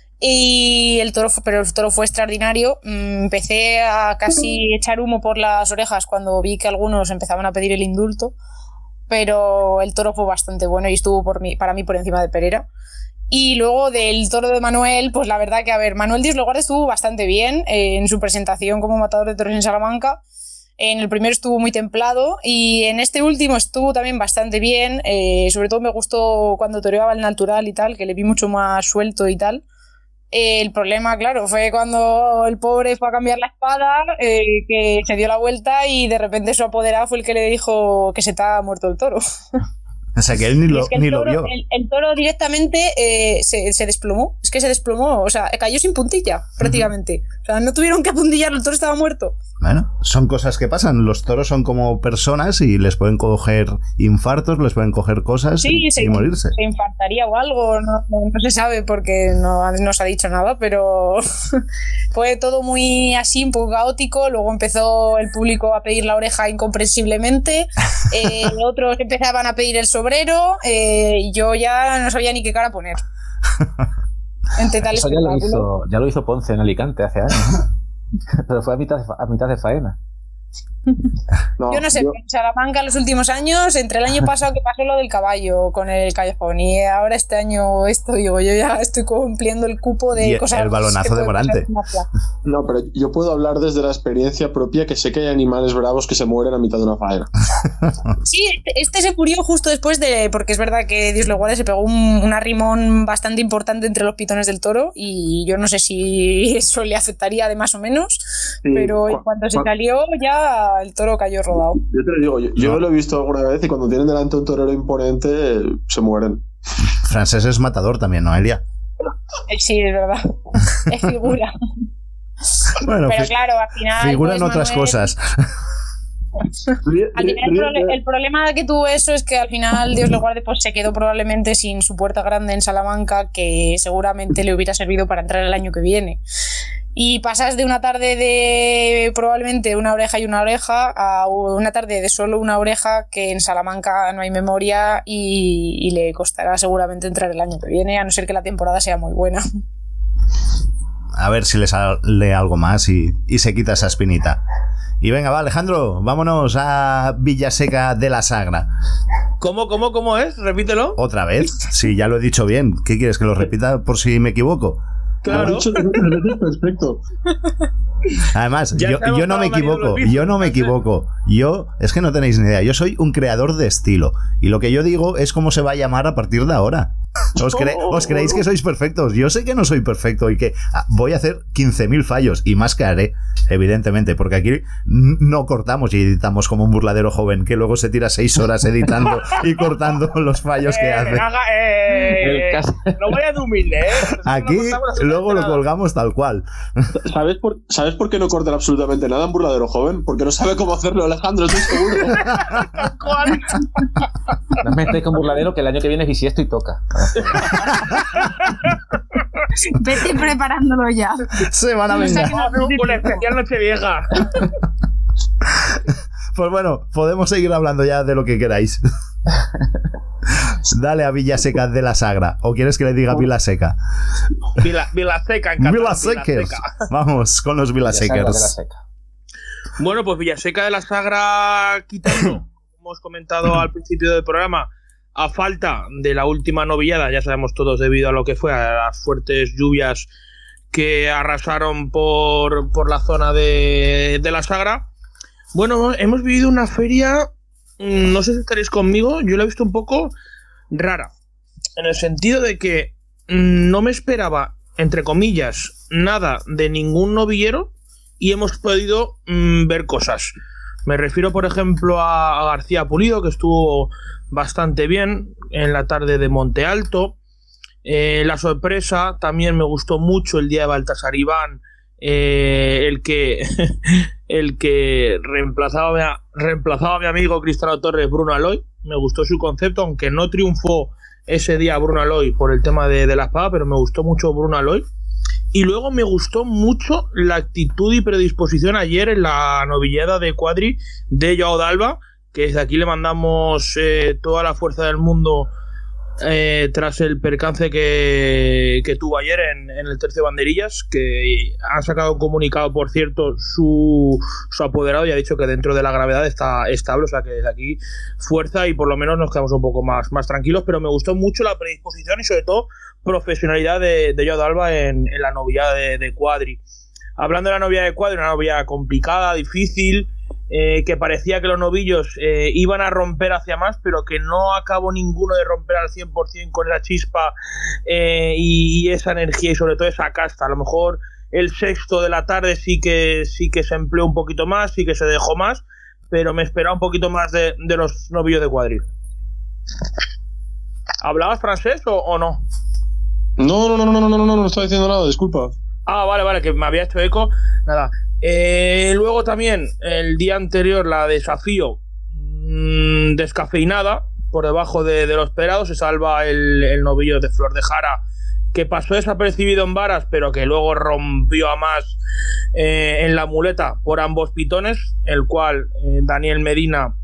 y el toro fue extraordinario. Empecé a casi echar humo por las orejas cuando vi que algunos empezaban a pedir el indulto, pero el toro fue bastante bueno y estuvo para mí por encima de Perera. Y luego del toro de Manuel, pues la verdad que, a ver, Manuel Dios lo guarde estuvo bastante bien en su presentación como matador de toros en Salamanca. En el primero estuvo muy templado y en este último estuvo también bastante bien. Sobre todo me gustó cuando toreaba el natural y tal, que le vi mucho más suelto y tal. El problema, claro, fue cuando el pobre fue a cambiar la espada, que se dio la vuelta y de repente su apoderado fue el que le dijo que se te ha muerto el toro. O sea, que él ni lo vio. El toro directamente se desplomó. Es que se desplomó. O sea, cayó sin puntilla, prácticamente. O sea, no tuvieron que apuntillarlo, el toro estaba muerto. Bueno, son cosas que pasan. Los toros son como personas y les pueden coger infartos, les pueden coger cosas y morirse. Se infartaría o algo, no se sabe porque no se ha dicho nada, pero fue todo muy así, un poco caótico. Luego empezó el público a pedir la oreja incomprensiblemente. Otros empezaban a pedir el sobrero. Yo ya no sabía ni qué cara poner. Entre tal Eso ya lo hizo Ponce en Alicante hace años. Pero fue a mitad de faena. No, yo no sé, en Salamanca en los últimos años, entre el año pasado que pasó lo del caballo con el callejón y ahora este año yo ya estoy cumpliendo el cupo de y cosas. El balonazo de Morante. No, pero yo puedo hablar desde la experiencia propia, que sé que hay animales bravos que se mueren a mitad de una faena. Sí, este se murió justo después porque es verdad que Dios lo guarde, se pegó un arrimón bastante importante entre los pitones del toro y yo no sé si eso le afectaría de más o menos, sí, pero en cuanto se salió ya el toro cayó rodado. Yo te lo digo, yo lo he visto alguna vez y cuando tienen delante un torero imponente se mueren. Francés es matador también, ¿no, Elia? Sí, es verdad. Es figura. Bueno, pero claro, al final figura pues, en otras cosas. Al final el problema que tuvo eso es que al final, Dios lo guarde, pues se quedó probablemente sin su puerta grande en Salamanca, que seguramente le hubiera servido para entrar el año que viene. Y pasas de una tarde de probablemente una oreja y una oreja a una tarde de solo una oreja, que en Salamanca no hay memoria y le costará seguramente entrar el año que viene, a no ser que la temporada sea muy buena. A ver si le sale algo más y se quita esa espinita. Y venga, va, Alejandro, vámonos a Villaseca de la Sagra. ¿Cómo es? Repítelo. ¿Otra vez? Sí, ya lo he dicho bien. ¿Qué quieres, que lo repita por si me equivoco? Claro. Perfecto. Además, yo no me equivoco. Yo, es que no tenéis ni idea. Yo soy un creador de estilo. Y lo que yo digo es cómo se va a llamar a partir de ahora. ¿Os creéis que sois perfectos? Yo sé que no soy perfecto y que voy a hacer 15.000 fallos y más que haré, evidentemente, porque aquí no cortamos y editamos como un burladero joven que luego se tira 6 horas editando y cortando los fallos que hace. No vaya de humilde, Aquí luego lo colgamos tal cual. ¿Sabes por qué no cortan absolutamente nada en burladero joven? Porque no sabe cómo hacerlo, Alejandro, estoy seguro. ¿Cuál? No me metáis con burladero, que el año que viene es bisiesto y toca. Vete preparándolo ya. Se van a vengar. Un especial Nochevieja. Pues bueno, podemos seguir hablando ya de lo que queráis. Dale a Villaseca de la Sagra. ¿O quieres que le diga Vilaseca? Vilaseca, en catalán. Vilasekers. Vamos con los Vilasekers. Bueno, pues Villaseca de la Sagra, quitando, como hemos comentado al principio del programa, a falta de la última novillada, ya sabemos todos debido a lo que fue, a las fuertes lluvias que arrasaron por la zona de la Sagra. Bueno, hemos vivido una feria, no sé si estaréis conmigo, yo la he visto un poco rara, en el sentido de que no me esperaba, entre comillas, nada de ningún novillero y hemos podido ver cosas. Me refiero, por ejemplo, a García Pulido, que estuvo bastante bien en la tarde de Monte Alto. La sorpresa también me gustó mucho el día de Baltasar Iván, el que el que reemplazaba a mi amigo Cristiano Torres, Bruno Aloy. Me gustó su concepto, aunque no triunfó ese día Bruno Aloy por el tema de la espada, pero me gustó mucho Bruno Aloy. Y luego me gustó mucho la actitud y predisposición ayer en la novillada de Quadri de Joao Dalba, que desde aquí le mandamos toda la fuerza del mundo tras el percance que tuvo ayer en el tercio de banderillas, que ha sacado un comunicado, por cierto, su apoderado, y ha dicho que dentro de la gravedad está estable, o sea que desde aquí fuerza y por lo menos nos quedamos un poco más tranquilos. Pero me gustó mucho la predisposición y sobre todo profesionalidad de Joao Dalba en la novillada de Quadri. Hablando de la novillada de Quadri, una novillada complicada, difícil, que parecía que los novillos iban a romper hacia más, pero que no acabó ninguno de romper al 100% con esa chispa y esa energía y sobre todo esa casta. A lo mejor el sexto de la tarde sí que se empleó un poquito más, sí que se dejó más, pero me esperaba un poquito más de los novillos de Quadri. ¿Hablabas francés o no? No estaba diciendo nada, disculpa. Ah, vale, que me había hecho eco. Nada. Luego también, el día anterior, la desafío descafeinada, por debajo de lo esperado. Se salva el novillo de Flor de Jara, que pasó desapercibido en varas, pero que luego rompió a más en la muleta por ambos pitones, el cual Daniel Medina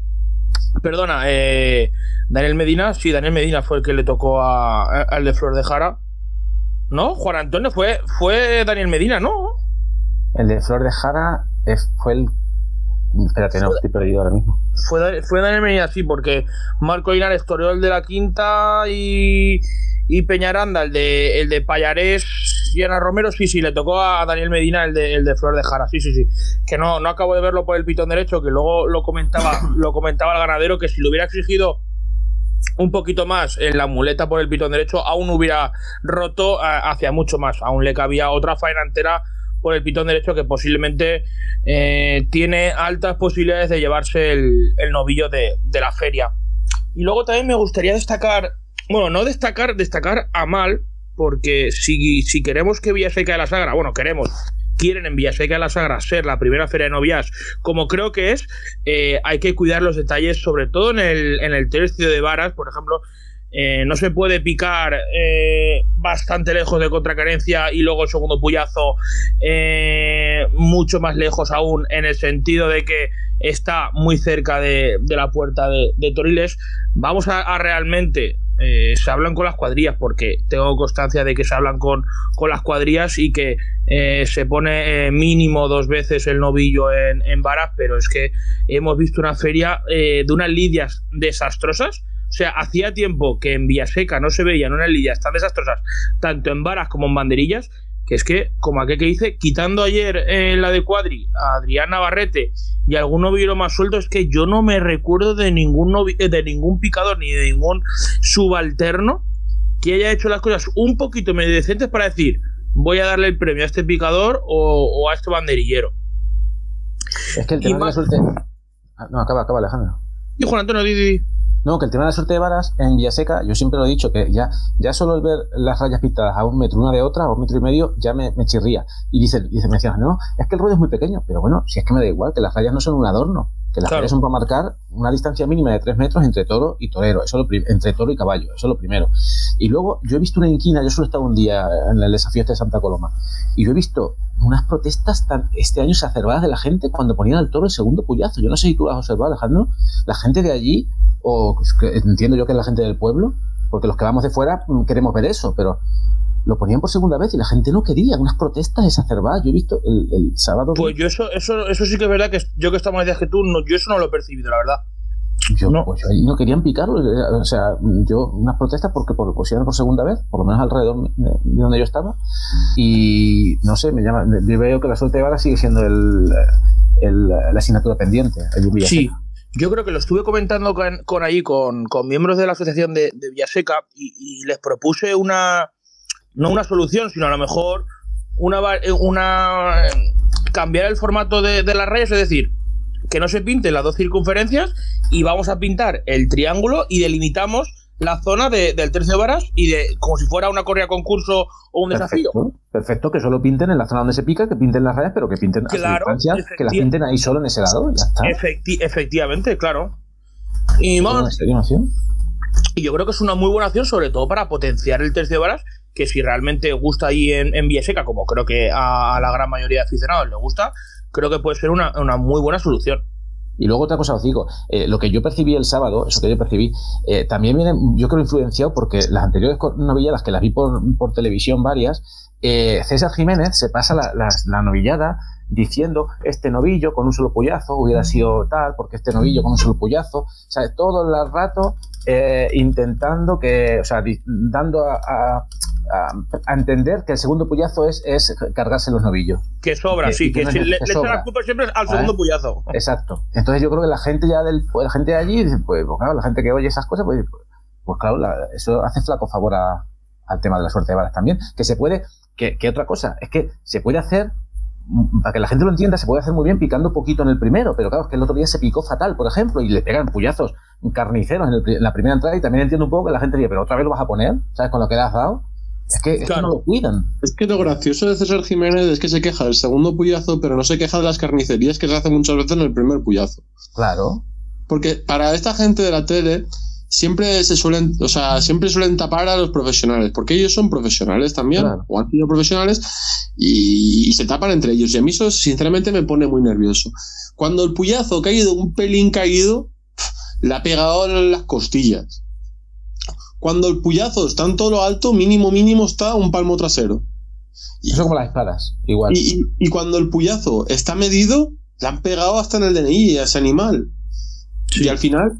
fue el que le tocó al de Flor de Jara. ¿No? Juan Antonio fue Daniel Medina, ¿no? El de Flor de Jara fue el... Espérate, no, estoy perdido ahora mismo. Fue Daniel Medina, sí, porque Marco Linares toreó el de la Quinta y Peñaranda, el de Pallarés y Ana Romero, sí, le tocó a Daniel Medina el de Flor de Jara, sí. Que no acabo de verlo por el pitón derecho, que luego lo comentaba el ganadero, que si lo hubiera exigido un poquito más en la muleta por el pitón derecho, aún hubiera roto hacia mucho más. Aún le cabía otra faena entera por el pitón derecho, que posiblemente tiene altas posibilidades de llevarse el novillo de la feria. Y luego también me gustaría destacar, bueno, no destacar a mal, porque si queremos que Villaseca de la Sagra, quieren en Villaseca de la Sagra ser la primera feria de novias, como creo que es, hay que cuidar los detalles, sobre todo en el tercio de varas. Por ejemplo, no se puede picar bastante lejos de contracarencia y luego el segundo puyazo mucho más lejos aún, en el sentido de que está muy cerca de la puerta de Toriles. Vamos a realmente... se hablan con las cuadrillas, porque tengo constancia de que se hablan con las cuadrillas y que se pone mínimo 2 veces el novillo en varas, pero es que hemos visto una feria de unas lidias desastrosas. O sea, hacía tiempo que en Villaseca no se veían unas lidias tan desastrosas, tanto en varas como en banderillas, que es que, como aquel que dice, quitando ayer la de Quadri a Adrián Navarrete y algún novillo más suelto, es que yo no me recuerdo de ningún picador ni de ningún subalterno que haya hecho las cosas un poquito medio decentes para decir, voy a darle el premio a este picador o a este banderillero. Es que el tema de la suerte... No, acaba Alejandro. Y Juan Antonio, di. No, que el tema de la suerte de varas en Villaseca, yo siempre lo he dicho, que ya solo el ver las rayas pintadas a 1 metro una de otra, o 1,5 metros, ya me chirría. Y me decían, no, es que el ruedo es muy pequeño, pero bueno, si es que me da igual, que las rayas no son un adorno, que las rayas son para marcar una distancia mínima de 3 metros entre toro y torero, entre toro y caballo, eso es lo primero. Y luego, yo he visto una inquina, yo solo he estado un día en el desafío de Santa Coloma, y yo he visto unas protestas este año exacerbadas de la gente cuando ponían al toro el segundo puyazo. Yo no sé si tú lo has observado, Alejandro, la gente de allí, o entiendo yo que es la gente del pueblo, porque los que vamos de fuera queremos ver eso, pero lo ponían por segunda vez y la gente no quería, unas protestas exacerbadas. Yo he visto el sábado... Pues yo eso sí que es verdad, que yo que estaba más días que tú, yo eso no lo he percibido, la verdad. Pues allí no querían picarlo, o sea, unas protestas porque por segunda vez, por lo menos alrededor de donde yo estaba, y no sé, yo veo que la suerte de varas sigue siendo la asignatura pendiente allí en Villaseca. Sí. Yo creo que lo estuve comentando con miembros de la asociación de Villaseca y les propuse no una solución, sino a lo mejor cambiar el formato de las rayas, es decir, que no se pinten las 2 circunferencias y vamos a pintar el triángulo y delimitamos la zona del tercio de varas y de como si fuera una corrida concurso o un desafío. Perfecto, que solo pinten en la zona donde se pica, que pinten las rayas, pero que pinten a su distancia, que las pinten ahí solo en ese lado, ya está. Efectivamente, claro. Y vamos, y yo creo que es una muy buena acción, sobre todo para potenciar el tercio de varas, que si realmente gusta ahí en Villaseca, como creo que a la gran mayoría de aficionados le gusta, creo que puede ser una muy buena solución. Y luego otra cosa os digo, lo que yo percibí el sábado, eso que yo percibí, también viene, yo creo, influenciado porque las anteriores novilladas, que las vi por televisión varias, César Jiménez se pasa la novillada diciendo este novillo con un solo puyazo hubiera sido tal, porque este novillo con un solo puyazo, o sea, todo el rato intentando que, o sea, dando a entender que el segundo puyazo es cargarse los novillos. Que sobra, que si le echa la culpa siempre al segundo puyazo. Exacto. Entonces yo creo que la gente ya la gente de allí, pues claro, la gente que oye esas cosas, pues claro, eso hace flaco favor al tema de la suerte de varas también. Que se puede, que otra cosa, es que se puede hacer, para que la gente lo entienda, se puede hacer muy bien picando poquito en el primero, pero claro, es que el otro día se picó fatal, por ejemplo, y le pegan puyazos carniceros en la primera entrada, y también entiendo un poco que la gente dice, pero otra vez lo vas a poner, ¿sabes? Con lo que le has dado. Es que no lo cuidan. Es que lo gracioso de César Jiménez es que se queja del segundo puyazo, pero no se queja de las carnicerías que se hacen muchas veces en el primer puyazo. Claro. Porque para esta gente de la tele siempre suelen tapar a los profesionales, porque ellos son profesionales también, claro, o han sido profesionales, y se tapan entre ellos. Y a mí eso sinceramente me pone muy nervioso. Cuando el puyazo ha caído un pelín caído, le ha pegado en las costillas. Cuando el puyazo está en todo lo alto, mínimo está un palmo trasero. Eso como las espadas, igual. Y cuando el puyazo está medido, le han pegado hasta en el DNI a ese animal. Sí. Y al final,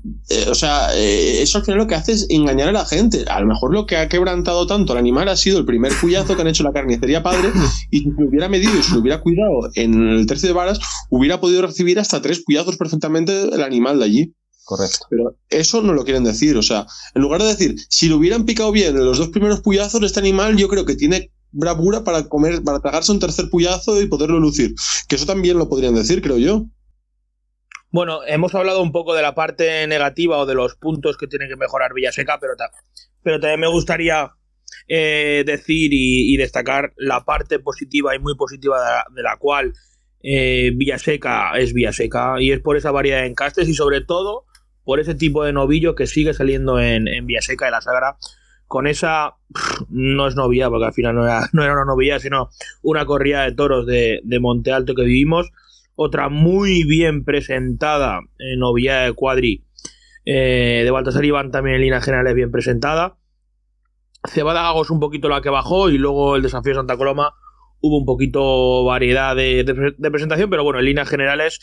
eso al final lo que hace es engañar a la gente. A lo mejor lo que ha quebrantado tanto al animal ha sido el primer puyazo que han hecho la carnicería padre, y si se hubiera medido y se lo hubiera cuidado en el tercio de varas, hubiera podido recibir hasta 3 puyazos perfectamente el animal de allí. Correcto. Pero eso no lo quieren decir. O sea, en lugar de decir, si lo hubieran picado bien en los 2 primeros puyazos, este animal yo creo que tiene bravura para tragarse un tercer puyazo y poderlo lucir. Que eso también lo podrían decir, creo yo. Bueno, hemos hablado un poco de la parte negativa o de los puntos que tiene que mejorar Villaseca, pero también me gustaría decir y destacar la parte positiva y muy positiva de la cual Villaseca es Villaseca, y es por esa variedad de encastes y sobre todo por ese tipo de novillo que sigue saliendo en Villaseca de la Sagra, con esa, no es novilla, porque al final no era una novilla, sino una corrida de toros de Monte Alto que vivimos. Otra muy bien presentada novillada de Cuadri de Baltasar Iván, también en líneas generales bien presentada. Cebada Gagos un poquito la que bajó, y luego el desafío Santa Coloma hubo un poquito variedad de presentación, pero bueno, en líneas generales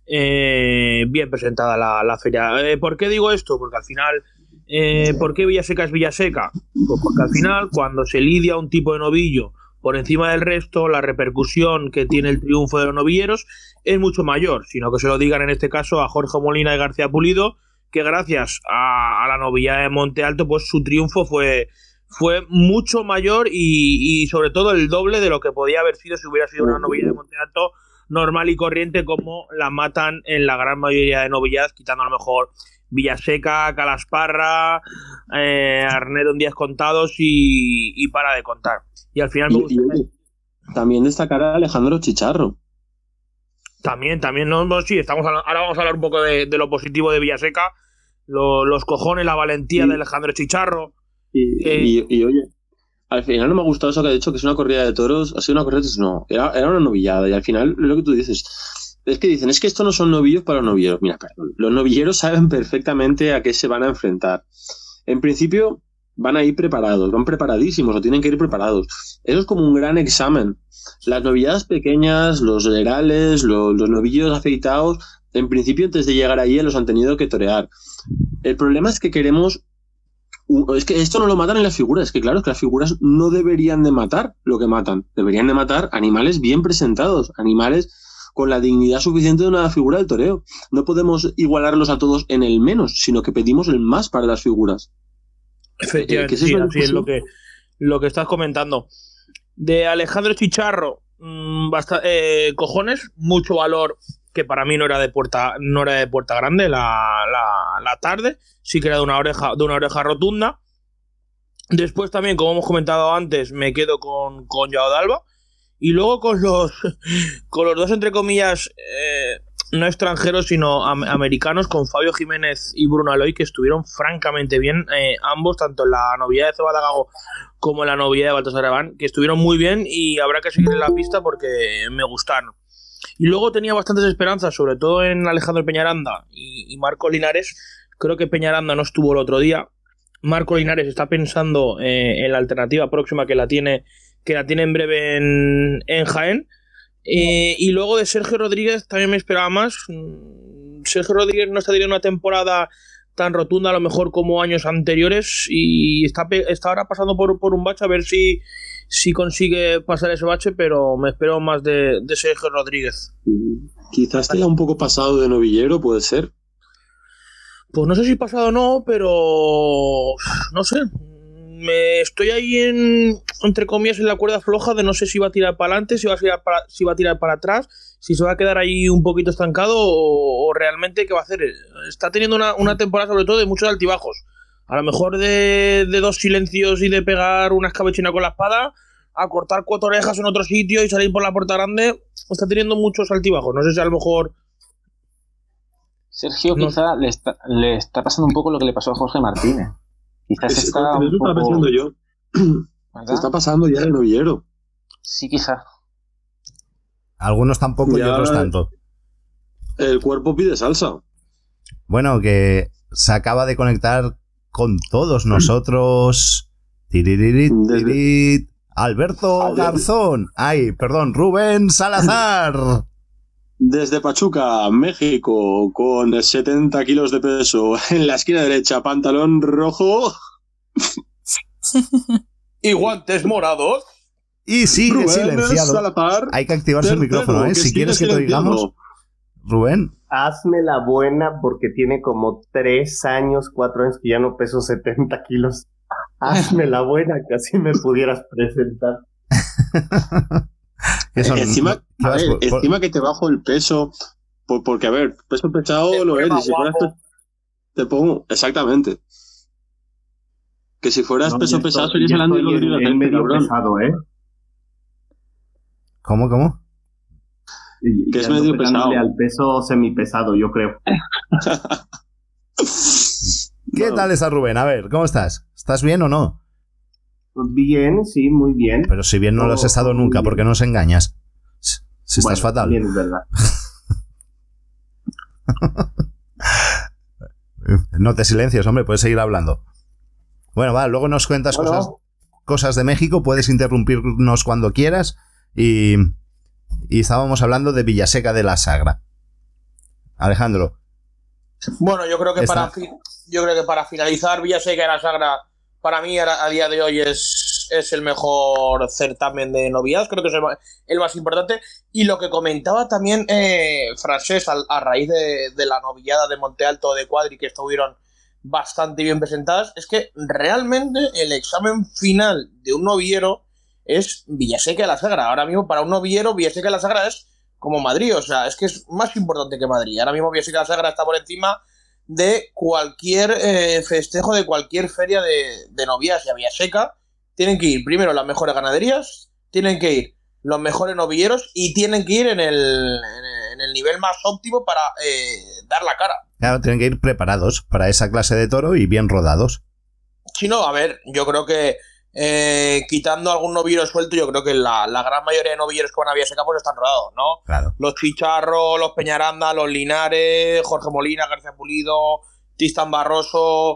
bien presentada la feria. ¿Por qué digo esto? Porque al final, ¿por qué Villaseca es Villaseca? Pues porque al final, cuando se lidia un tipo de novillo por encima del resto, la repercusión que tiene el triunfo de los novilleros es mucho mayor, sino que se lo digan en este caso a Jorge Molina y García Pulido, que gracias a la novillada de Monte Alto, pues su triunfo fue mucho mayor y sobre todo el doble de lo que podía haber sido si hubiera sido una novillada de Monte Alto normal y corriente, como la matan en la gran mayoría de novilladas, quitando a lo mejor Villaseca, Calasparra, Arnedo en días contados y para de contar. Y al final me gusta. También destacar a Alejandro Chicharro. También, no, sí, ahora vamos a hablar un poco de lo positivo de Villaseca, los cojones, la valentía de Alejandro Chicharro. Y oye, al final no me ha gustado eso que ha dicho, que es una corrida de toros. Ha sido una corrida de toros, no, era una novillada. Y al final, lo que tú dices, es que dicen, es que estos no son novillos para los novilleros. Mira, perdón, los novilleros saben perfectamente a qué se van a enfrentar. En principio, van a ir preparados, van preparadísimos, o tienen que ir preparados. Eso es como un gran examen. Las novilladas pequeñas, los herales, los novillos afeitados, en principio, antes de llegar allí, los han tenido que torear. El problema es que queremos... Es que esto no lo matan en las figuras. Es que claro, es que las figuras no deberían de matar lo que matan. Deberían de matar animales bien presentados, animales con la dignidad suficiente de una figura del toreo. No podemos igualarlos a todos en el menos, sino que pedimos el más para las figuras. Efectivamente, sí, así es lo que estás comentando. De Alejandro Chicharro, cojones, mucho valor que para mí no era de puerta grande la tarde, sí que era de una oreja rotunda. Después también, como hemos comentado antes, me quedo con Joao Dalba. Y luego con los dos, entre comillas, no extranjeros, sino americanos, con Fabio Jiménez y Bruno Aloy, que estuvieron francamente bien, ambos, tanto en la novedad de Cebada Gago como en la novedad de Baltasar Eván, que estuvieron muy bien y habrá que seguir en la pista porque me gustaron. Y luego tenía bastantes esperanzas, sobre todo en Alejandro Peñaranda y Marco Linares. Creo que Peñaranda no estuvo el otro día. Marco Linares está pensando en la alternativa próxima que la tiene en breve en Jaén. Y luego de Sergio Rodríguez también me esperaba más. Sergio Rodríguez no está teniendo una temporada tan rotunda a lo mejor como años anteriores y está ahora pasando por un bache, a ver si consigue pasar ese bache, pero me espero más de Sergio Rodríguez. Quizás esté un poco pasado de novillero, puede ser. Pues no sé si pasado o no, pero no sé. Me estoy ahí entre comillas en la cuerda floja de no sé si va a tirar para adelante, si va a tirar para atrás, si se va a quedar ahí un poquito estancado o realmente qué va a hacer. Está teniendo una temporada sobre todo de muchos altibajos. A lo mejor de 2 silencios y de pegar una escabechina con la espada a cortar 4 orejas en otro sitio y salir por la puerta grande. Está teniendo muchos altibajos. No sé si a lo mejor... Sergio quizá le está pasando un poco lo que le pasó a Jorge Martínez. Quizás está un poco... pasando yo. Se está pasando ya el novillero. Sí, quizá. Algunos tampoco y otros tanto. El cuerpo pide salsa. Bueno, que se acaba de conectar con todos nosotros. Alberto Garzón. Ay, perdón, Rubén Salazar. Desde Pachuca, México, con 70 kilos de peso, en la esquina derecha, pantalón rojo. Y guantes morados. Y sigue Rubén silenciado. Salazar, hay que activar su micrófono, ¿eh? Si quieres que te oigamos. Rubén. Hazme la buena porque tiene como 3 años, 4 años que ya no peso 70 kilos. Hazme la buena que así me pudieras presentar. Encima que te bajo el peso, porque a ver, peso pesado lo es, y si fueras te pongo, exactamente. Que si fueras peso pesado serías el Andy Rodríguez en medio pesado, ¿eh? ¿Cómo? Que es medio pesado. Al peso semipesado, yo creo. ¿Qué tal está Rubén? A ver, ¿cómo estás? ¿Estás bien o no? Bien, sí, muy bien. Pero si bien no lo has estado nunca, ¿por qué nos engañas? Si estás fatal. Bien, es verdad. No te silencies, hombre, puedes seguir hablando. Bueno, va, luego nos cuentas cosas de México, puedes interrumpirnos cuando quieras. Y estábamos hablando de Villaseca de la Sagra. Alejandro. Bueno, yo creo que para finalizar, Villaseca de la Sagra, para mí a día de hoy es el mejor certamen de novilladas, creo que es el más importante. Y lo que comentaba también Francés a raíz de la novillada de Monte Alto de Cuadri, que estuvieron bastante bien presentadas, es que realmente el examen final de un novillero es Villaseca de la Sagra. Ahora mismo para un novillero Villaseca de la Sagra es como Madrid, o sea, es que es más importante que Madrid. Ahora mismo Villaseca de la Sagra está por encima de cualquier festejo, de cualquier feria de novilladas. Y a Villaseca tienen que ir primero las mejores ganaderías, tienen que ir los mejores novilleros y tienen que ir en el nivel más óptimo para dar la cara. Claro, tienen que ir preparados para esa clase de toro y bien rodados. Si no, a ver, yo creo que quitando algún novillero suelto, yo creo que la gran mayoría de novilleros que van a Villaseca pues están rodados, ¿no? Claro. Los Chicharros, los Peñaranda, los Linares, Jorge Molina, García Pulido, Tristan Barroso,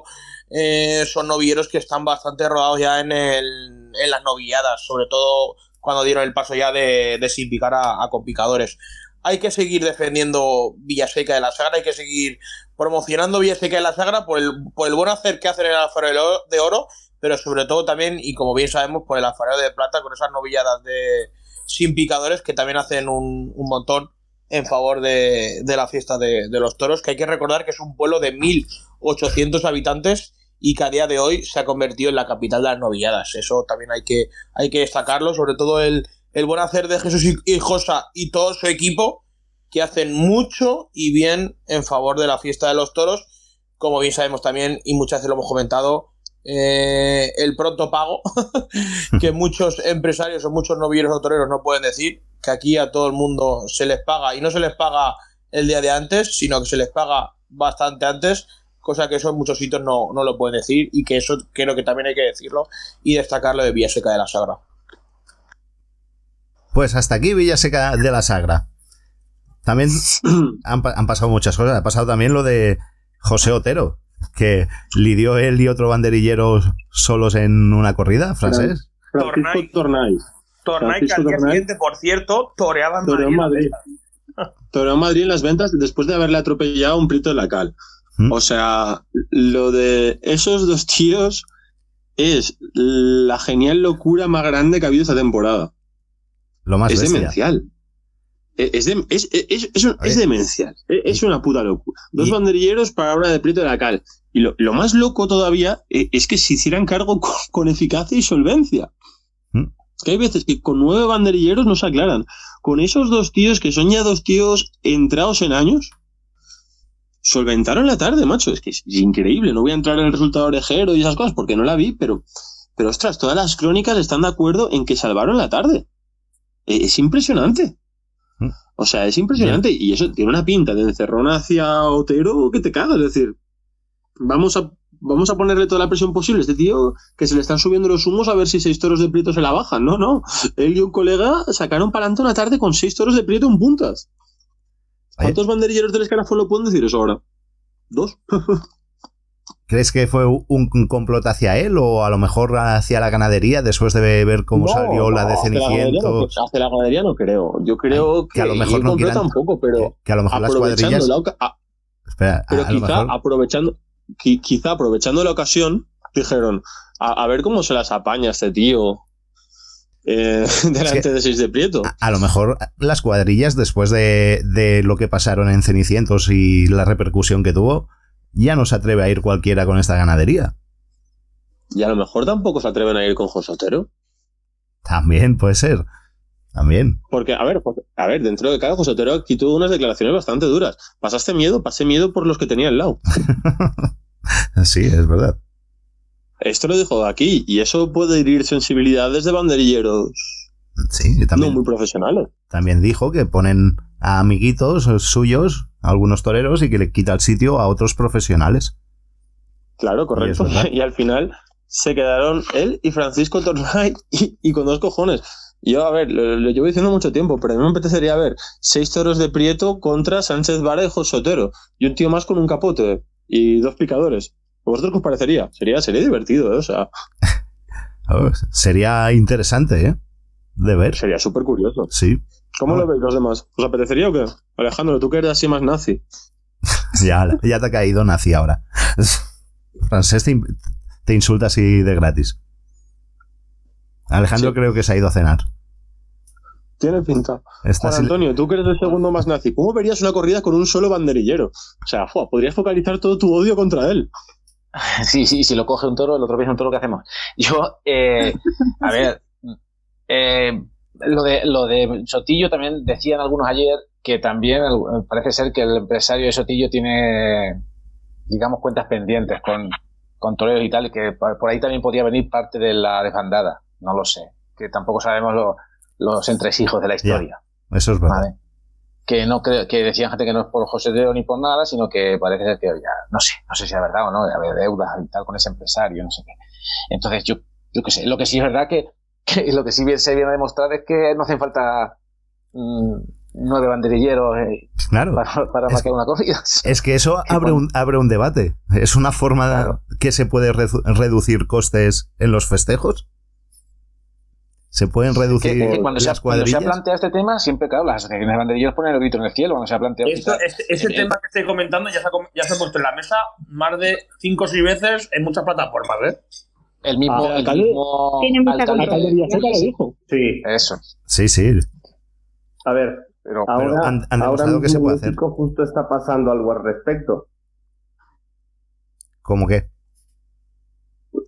son novilleros que están bastante rodados ya en las novilladas, sobre todo cuando dieron el paso ya de sin picar a complicadores. Hay que seguir defendiendo Villaseca de la Sagra, hay que seguir promocionando Villaseca de la Sagra por el buen hacer que hacen en el Alfarero de Oro, pero sobre todo también, y como bien sabemos, por el Alfarero de Plata, con esas novilladas de sin picadores que también hacen un montón en favor de la fiesta de los toros, que hay que recordar que es un pueblo de 1.800 habitantes y que a día de hoy se ha convertido en la capital de las novilladas. Eso también hay que destacarlo, sobre todo el buen hacer de Jesús Hijosa y todo su equipo, que hacen mucho y bien en favor de la fiesta de los toros, como bien sabemos también, y muchas veces lo hemos comentado, el pronto pago, que muchos empresarios o muchos novilleros o toreros no pueden decir, que aquí a todo el mundo se les paga, y no se les paga el día de antes, sino que se les paga bastante antes, cosa que eso en muchos sitios no lo pueden decir, y que eso creo que también hay que decirlo y destacarlo de Villaseca de la Sagra. Pues hasta aquí Villaseca de la Sagra. También han pasado muchas cosas. Ha pasado también lo de José Otero, que lidió él y otro banderillero solos en una corrida, francés. Francisco Tornay. Tornay, que al día siguiente, por cierto, toreaba en Madrid. Toreó en Madrid en las ventas después de haberle atropellado un prito de la Cal. O sea, lo de esos dos tíos es la genial locura más grande que ha habido esta temporada. Lo más bestia. Demencial. Es demencial. Es una puta locura. Dos banderilleros para obra de prito de la Cal. Y lo más loco todavía es que se hicieran cargo con eficacia y solvencia. Es que hay veces que con 9 banderilleros no se aclaran. Con esos dos tíos, que son ya dos tíos entrados en años, solventaron la tarde, macho. Es que es increíble. No voy a entrar en el resultado orejero y esas cosas porque no la vi, pero ostras, todas las crónicas están de acuerdo en que salvaron la tarde. Es impresionante. O sea, es impresionante. Bien. Y eso tiene una pinta de encerrón hacia Otero que te cagas. Es decir, vamos a ponerle toda la presión posible a este tío, que se le están subiendo los humos a ver si 6 toros de prieto se la bajan. No. Él y un colega sacaron para adelante una tarde con 6 toros de prieto en puntas. ¿Cuántos banderilleros del escalafón lo pueden decir eso ahora? 2. ¿Crees que fue un complot hacia él o a lo mejor hacia la ganadería después de ver cómo salió la de Ceniciento? Hacia la ganadería no creo. Yo creo que a lo mejor no quieran, tampoco, pero que a lo mejor las cuadrillas... Quizá aprovechando la ocasión, dijeron, a ver cómo se las apaña este tío delante de 6 de prieto. A lo mejor las cuadrillas, después de lo que pasaron en Cenicientos y la repercusión que tuvo, ya no se atreve a ir cualquiera con esta ganadería. Y a lo mejor tampoco se atreven a ir con José Otero. También puede ser. También. Porque, a ver, dentro de cada José Otero aquí tuvo unas declaraciones bastante duras. Pasé miedo por los que tenía al lado. Sí, es verdad. Esto lo dijo aquí, y eso puede herir sensibilidades de banderilleros. Sí, también. No muy profesionales. También dijo que ponen a amiguitos suyos, a algunos toreros, y que le quita el sitio a otros profesionales. Claro, correcto. Y al final se quedaron él y Francisco Tornay y con 2 cojones. Yo, a ver, lo llevo diciendo mucho tiempo, pero a mí me apetecería ver 6 toros de prieto contra Sánchez Vara y José Otero. Y un tío más con un capote y 2 picadores. ¿A vosotros qué os parecería? Sería divertido, ¿eh? O sea... Sería interesante, ¿eh? De ver. Sería súper curioso. Sí. ¿Cómo lo veis los demás? ¿Os apetecería o qué? Alejandro, tú que eres así más nazi. ya te ha caído nazi ahora. Francés te insulta así de gratis. Alejandro creo que se ha ido a cenar. Tiene pinta. Juan Antonio, tú que eres el segundo más nazi, ¿cómo verías una corrida con un solo banderillero? O sea, podrías focalizar todo tu odio contra él. Sí, si lo coge un toro, el otro piensa un toro, ¿qué hacemos? Yo, a ver, lo de Sotillo también decían algunos ayer que también parece ser que el empresario de Sotillo tiene, digamos, cuentas pendientes con toreros y tal, y que por ahí también podría venir parte de la desbandada. No lo sé, que tampoco sabemos los entresijos de la historia. Yeah, eso es verdad. ¿Vale? Que no creo, que decían gente que no es por José Otero ni por nada, sino que parece ser que ya no sé si es verdad o no, de haber deudas y tal con ese empresario, no sé qué. Entonces yo qué sé, lo que sí es verdad que lo que sí se viene a demostrar es que no hacen falta 9 banderilleros claro, para marcar una corrida. Es que eso abre un debate. Es una forma que se puede reducir costes en los festejos. Se pueden reducir que cuando las cuadrillas. Cuando se ha planteado este tema, siempre, claro, las asociaciones de banderilleros ponen el grito en el cielo. Cuando se ha planteado ese tema que estoy comentando ya se ha puesto en la mesa más de 5 o 6 veces en muchas plataformas, ¿eh? El mismo tiene mucha alcalde de Villaseca lo dijo. Sí. Eso. Sí. A ver, pero ahora han demostrado que se puede hacer. Justo está pasando algo al respecto. ¿Cómo qué?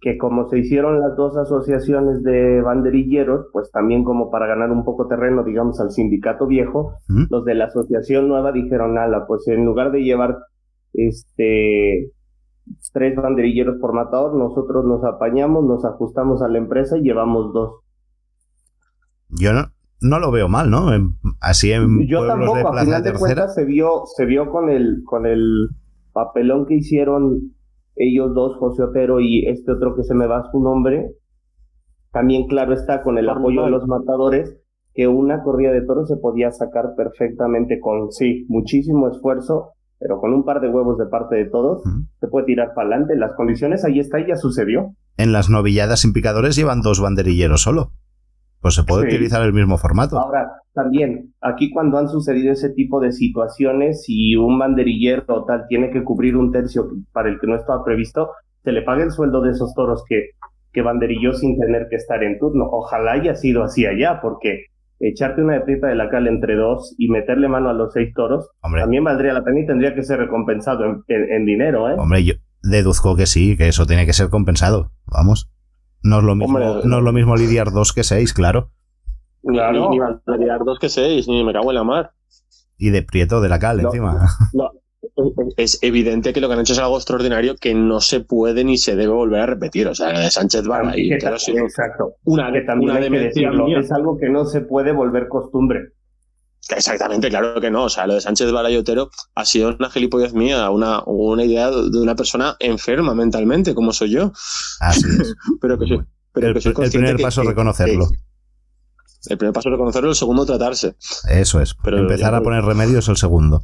que como se hicieron las dos asociaciones de banderilleros, pues también como para ganar un poco terreno, digamos, al sindicato viejo, los de la asociación nueva dijeron, nada, pues en lugar de llevar 3 banderilleros por matador, nosotros nos apañamos, nos ajustamos a la empresa y llevamos 2. Yo no lo veo mal, ¿no? Así en yo pueblos tampoco, de a Plaza final de Tercera. cuentas se vio con el papelón que hicieron ellos dos, José Otero y este otro que se me va su nombre. También claro está con el apoyo de los matadores que una corrida de toros se podía sacar perfectamente con, sí, muchísimo esfuerzo, pero con un par de huevos de parte de todos, se puede tirar para adelante. Las condiciones ahí está y ya sucedió. En las novilladas sin picadores llevan 2 banderilleros solo. Pues se puede utilizar el mismo formato. Ahora, también, aquí cuando han sucedido ese tipo de situaciones y un banderillero total tiene que cubrir un tercio para el que no estaba previsto, se le paga el sueldo de esos toros que banderilló sin tener que estar en turno. Ojalá haya sido así allá, porque echarte una de prieta de la cal entre 2 y meterle mano a los 6 toros, también valdría la pena y tendría que ser recompensado en dinero, ¿eh? Yo deduzco que sí, que eso tiene que ser compensado. Vamos. No es lo mismo, no es lo mismo lidiar 2 que 6, claro. Claro. Ni lidiar 2 que 6, ni me cago en la mar. Y de prieto de la cal encima. No. Es evidente que lo que han hecho es algo extraordinario que no se puede ni se debe volver a repetir. O sea, lo de Sánchez Vara y claro, sí, exacto. Que también hay que decirlo, es algo que no se puede volver costumbre. Exactamente, claro que no. O sea, lo de Sánchez Vara y Otero ha sido una gilipollez mía, una idea de una persona enferma mentalmente, como soy yo. Así es. Pero que soy el primer paso es reconocerlo. El primer paso es reconocerlo, el segundo tratarse. Eso es. Pero empezar a poner remedios el segundo.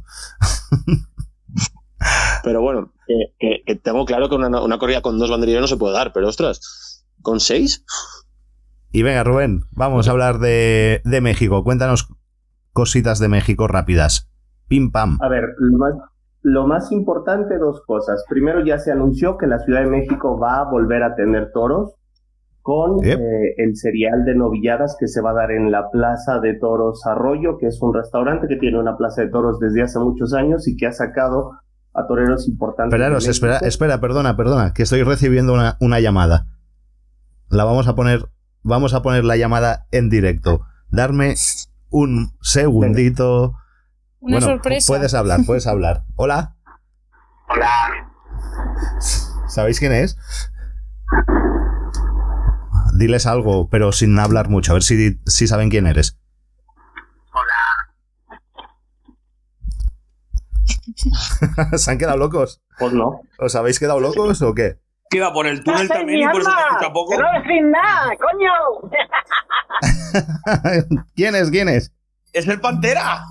Pero bueno, que tengo claro que una corrida con 2 banderilleros no se puede dar, pero ostras, ¿con 6? Y venga, Rubén, vamos a hablar de México. Cuéntanos cositas de México rápidas. Pim pam. A ver, lo más importante, 2 cosas. Primero, ya se anunció que la Ciudad de México va a volver a tener toros con el serial de novilladas que se va a dar en la Plaza de Toros Arroyo, que es un restaurante que tiene una plaza de toros desde hace muchos años y que ha sacado a toreros importantes. Espera, perdona, que estoy recibiendo una llamada. Vamos a poner la llamada en directo. Darme un segundito. Una sorpresa. Puedes hablar. Hola. Hola. ¿Sabéis quién es? Diles algo, pero sin hablar mucho, a ver si saben quién eres. Hola. ¿Se han quedado locos? Pues no. ¿Os habéis quedado locos o qué? Que iba por el túnel también y por eso se escucha poco. ¡Que no decís nada, coño! ¿Quién es? ¡Es el Pantera!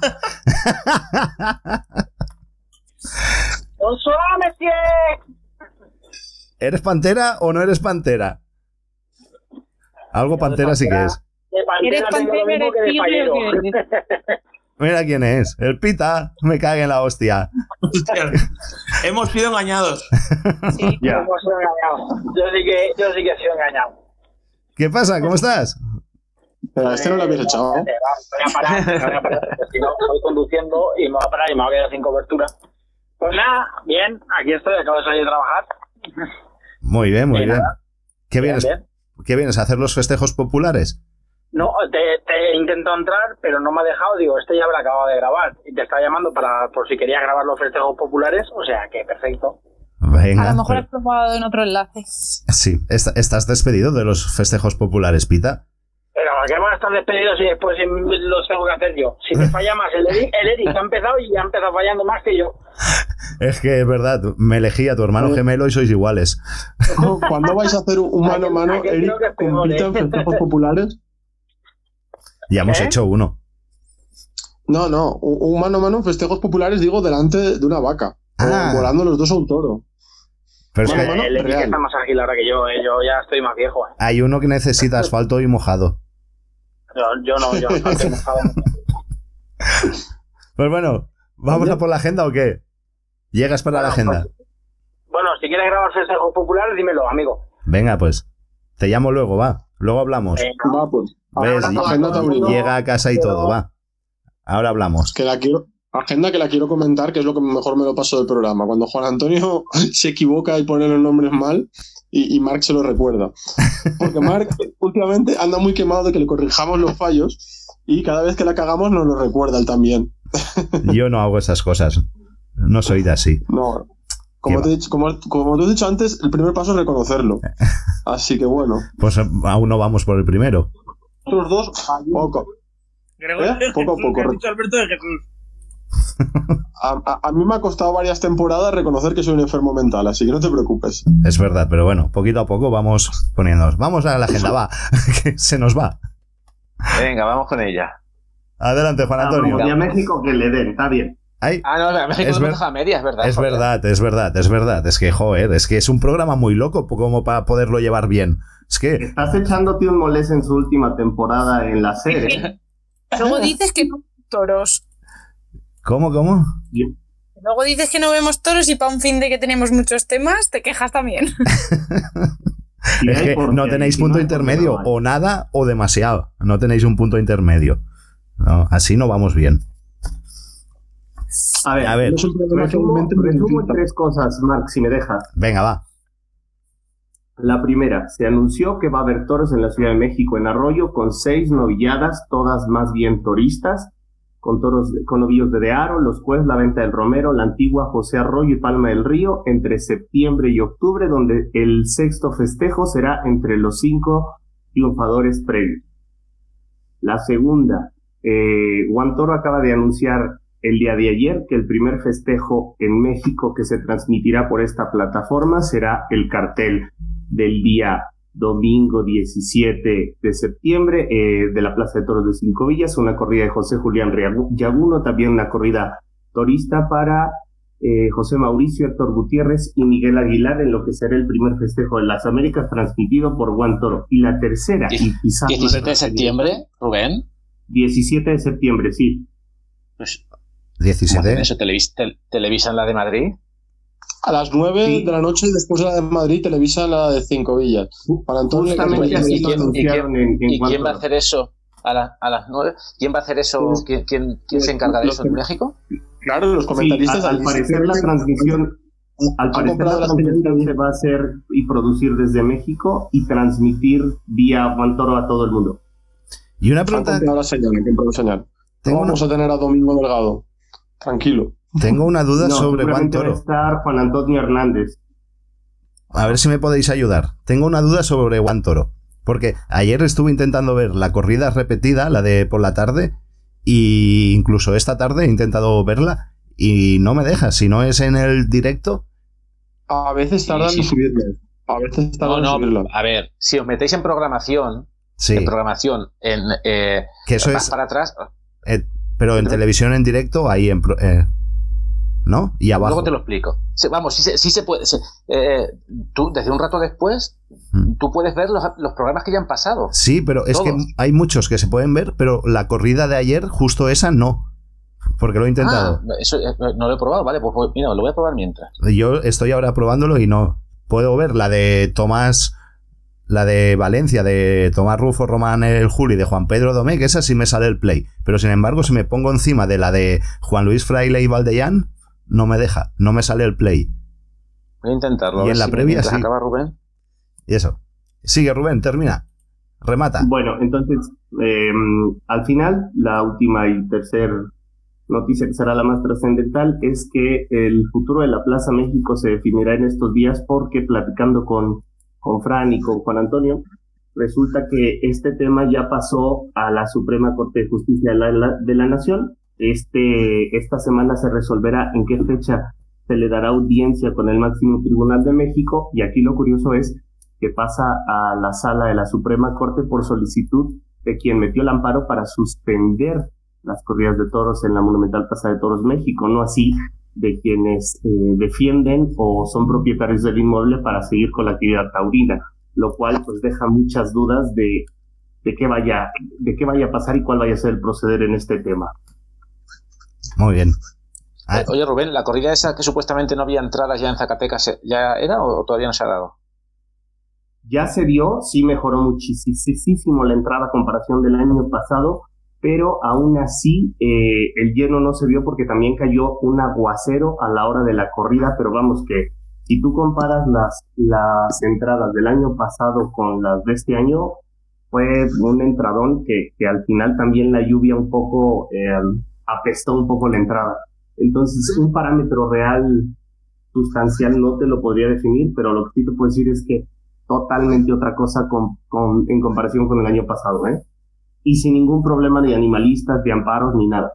¡Bonsoir, monsieur! ¿Eres Pantera o no eres Pantera? Algo Pantera sí que es. ¿Eres Pantera, eres Tigre? Mira quién es. El Pita. Me cague en la hostia. Hostia, hemos sido engañados. Sí, ya. Hemos sido engañados. Yo sí que he sido engañado. ¿Qué pasa? ¿Cómo estás? Pero a este no lo habéis echado. Voy a parar. Si no, estoy conduciendo y me voy a parar y me voy a quedar sin cobertura. Pues nada, bien, aquí estoy, acabo de salir a trabajar. Muy bien. Nada. ¿Qué vienes a hacer los festejos populares? No, te intento entrar, pero no me ha dejado. Digo, ya habrá acabado de grabar. Y te estaba llamando por si quería grabar los festejos populares. O sea, que perfecto. Venga, a lo mejor has probado en otro enlace. Sí, estás despedido de los festejos populares, Pita. Pero ¿qué van a estar despedidos y después los tengo que hacer yo? Si me falla más el Eric ha empezado y ha empezado fallando más que yo. Es que es verdad, me elegí a tu hermano gemelo y sois iguales. ¿Cuándo vais a hacer un mano a mano, Eric, con Pita en festejos populares? Ya hemos hecho uno. No, un mano a mano en festejos populares, digo, delante de una vaca. Volando los dos a un toro. Pero es que el Eric está más ágil ahora que yo ya estoy más viejo. Hay uno que necesita asfalto y mojado. Yo no asfalto y mojado. Pues bueno, ¿vamos a por la agenda o qué? ¿Llegas para la agenda? Bueno, si quieres grabar festejos populares, dímelo, amigo. Venga, pues. Te llamo luego, va. Luego hablamos. Va, pues. ¿Ves? Llega a casa y todo, va. Ahora hablamos. Agenda que la quiero comentar, que es lo que mejor me lo paso del programa. Cuando Juan Antonio se equivoca y pone los nombres mal, y Marc se lo recuerda. Porque Marc últimamente anda muy quemado de que le corrijamos los fallos y cada vez que la cagamos nos lo recuerda él también. Yo no hago esas cosas. No soy de así. No. Como tú has dicho antes, el primer paso es reconocerlo. Así que bueno. Pues aún no vamos por el primero. Los dos, poco. Poco a poco. Alberto de Jesús. A mí me ha costado varias temporadas reconocer que soy un enfermo mental, así que no te preocupes. Es verdad, pero bueno, poquito a poco vamos poniéndonos. Vamos a la agenda, va, que se nos va. Venga, vamos con ella. Adelante, Juan Antonio. Y a México que le den, está bien. No, a México no deja media, es verdad. Es verdad. Es que, joder, es que es un programa muy loco como para poderlo llevar bien. Es que... Estás echándote un molés en su última temporada en la serie. Luego dices que no vemos toros. ¿Cómo? Luego dices que no vemos toros y para un fin de que tenemos muchos temas, te quejas también. Es que no tenéis punto intermedio, o nada o demasiado. No tenéis un punto intermedio. No, así no vamos bien. A ver, resumo en 3 cosas, Marc, si me dejas. Venga, va. La primera, se anunció que va a haber toros en la Ciudad de México, en Arroyo, con 6 novilladas, todas más bien toristas, con novillos de Aro, Los Cues, La Venta del Romero, La Antigua, José Arroyo y Palma del Río, entre septiembre y octubre, donde el 6º festejo será entre los 5 triunfadores previos. La segunda, Juan Toro acaba de anunciar el día de ayer que el primer festejo en México que se transmitirá por esta plataforma será el cartel del día domingo 17 de septiembre de la Plaza de Toros de Cinco Villas, una corrida de José Julián Yaguno, también una corrida torista para José Mauricio, Héctor Gutiérrez y Miguel Aguilar, en lo que será el primer festejo de las Américas transmitido por Juan Toro. Y la tercera, y quizás 17 de septiembre, Rubén. 17 de septiembre, sí. Pues 17. ¿Eso televisan la de Madrid? A las 9 de la noche, después de la de Madrid, televisan la de Cinco Villas. Para entonces, ¿Y quién va a hacer eso a las 9? ¿Quién va a hacer eso? ¿Quién se encarga de eso en México? Claro, los comentaristas. Al parecer la transmisión se va a hacer y producir desde México y transmitir vía Juan Toro a todo el mundo. Y una pregunta. Vamos a tener a Domingo Delgado. Tranquilo. Tengo una duda sobre Juan Toro. Va a estar Juan Antonio Hernández. A ver si me podéis ayudar. Tengo una duda sobre Juan Toro. Porque ayer estuve intentando ver la corrida repetida, la de por la tarde, y incluso esta tarde he intentado verla y no me deja. Si no es en el directo. A veces tardan en subirla. A veces tardan en subirla. A ver, si os metéis en programación, que eso vas es para atrás. Pero en televisión en directo, ahí ¿no? Y abajo. Luego te lo explico. Vamos, sí se puede. Tú, desde un rato después, tú puedes ver los programas que ya han pasado. Sí, pero es que hay muchos que se pueden ver, pero la corrida de ayer, justo esa, no. Porque lo he intentado. Eso no lo he probado, vale, pues mira, lo voy a probar mientras. Yo estoy ahora probándolo y no. Puedo ver la de Tomás, la de Valencia, de Tomás Rufo, Román El Juli, de Juan Pedro Domé, que esa sí me sale el play. Pero sin embargo, si me pongo encima de la de Juan Luis Fraile y Valdellán, no me deja, no me sale el play. Voy a intentarlo. Y en la previa sí. Acaba Rubén. Y eso. Sigue Rubén, termina. Remata. Bueno, entonces, al final, la última y tercera noticia que será la más trascendental es que el futuro de la Plaza México se definirá en estos días, porque platicando con Fran y con Juan Antonio, resulta que este tema ya pasó a la Suprema Corte de Justicia de la Nación. Esta semana se resolverá en qué fecha se le dará audiencia con el máximo tribunal de México, y aquí lo curioso es que pasa a la sala de la Suprema Corte por solicitud de quien metió el amparo para suspender las corridas de toros en la Monumental Plaza de Toros México, no así de quienes defienden o son propietarios del inmueble para seguir con la actividad taurina, lo cual pues deja muchas dudas de qué vaya a pasar y cuál vaya a ser el proceder en este tema. Muy bien. Oye, Rubén, ¿la corrida esa que supuestamente no había entradas ya en Zacatecas ya era o todavía no se ha dado? Ya se dio, sí mejoró muchísimo la entrada a comparación del año pasado, pero aún así el lleno no se vio porque también cayó un aguacero a la hora de la corrida, pero vamos, que si tú comparas las entradas del año pasado con las de este año, fue un entradón que al final también la lluvia un poco apestó un poco la entrada. Entonces, un parámetro real sustancial no te lo podría definir, pero lo que sí te puedo decir es que totalmente otra cosa en comparación con el año pasado, ¿eh? Y sin ningún problema de animalistas, de amparos, ni nada.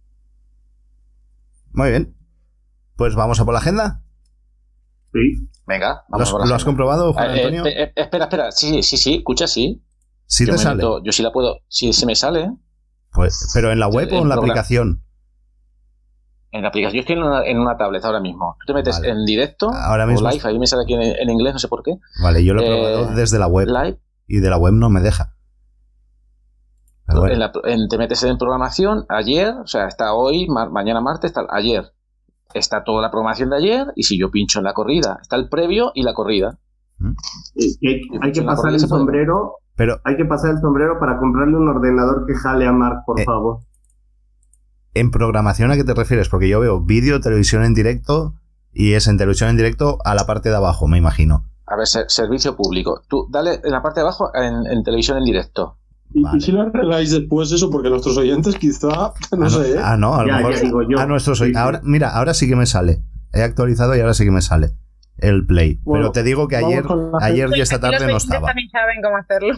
Muy bien. Pues vamos a por la agenda. Sí. Venga, vamos a por la agenda. ¿Lo has comprobado, Juan Antonio? Espera. Sí, escucha, sí. ¿Sí te sale? Yo sí la puedo. Sí, se me sale. Pues, ¿pero en la web o en la aplicación? En la aplicación. Yo estoy en una tablet ahora mismo. Tú te metes en directo ahora mismo o live. Ahí me sale aquí en inglés, no sé por qué. Vale, yo lo he probado desde la web. Live. Y de la web no me deja. Bueno. Te metes en programación. Ayer, o sea, está hoy, mañana martes, está ayer. Está toda la programación de ayer. Y si yo pincho en la corrida, está el previo y la corrida. Hay que pasar el sombrero. Hay que pasar el sombrero para comprarle un ordenador que jale a Marc, por favor. ¿En programación a qué te refieres? Porque yo veo vídeo, televisión en directo, y es en televisión en directo a la parte de abajo, me imagino. A ver, servicio público. Tú dale en la parte de abajo en televisión en directo. Vale. ¿Y si lo arregláis después eso? Porque nuestros oyentes quizá, no sé. No, a lo mejor digo yo. A nuestros oyentes. Ahora, mira, ahora sí que me sale. He actualizado y ahora sí que me sale el play. Bueno, pero te digo que ayer y esta tarde no estaba. También saben cómo hacerlo.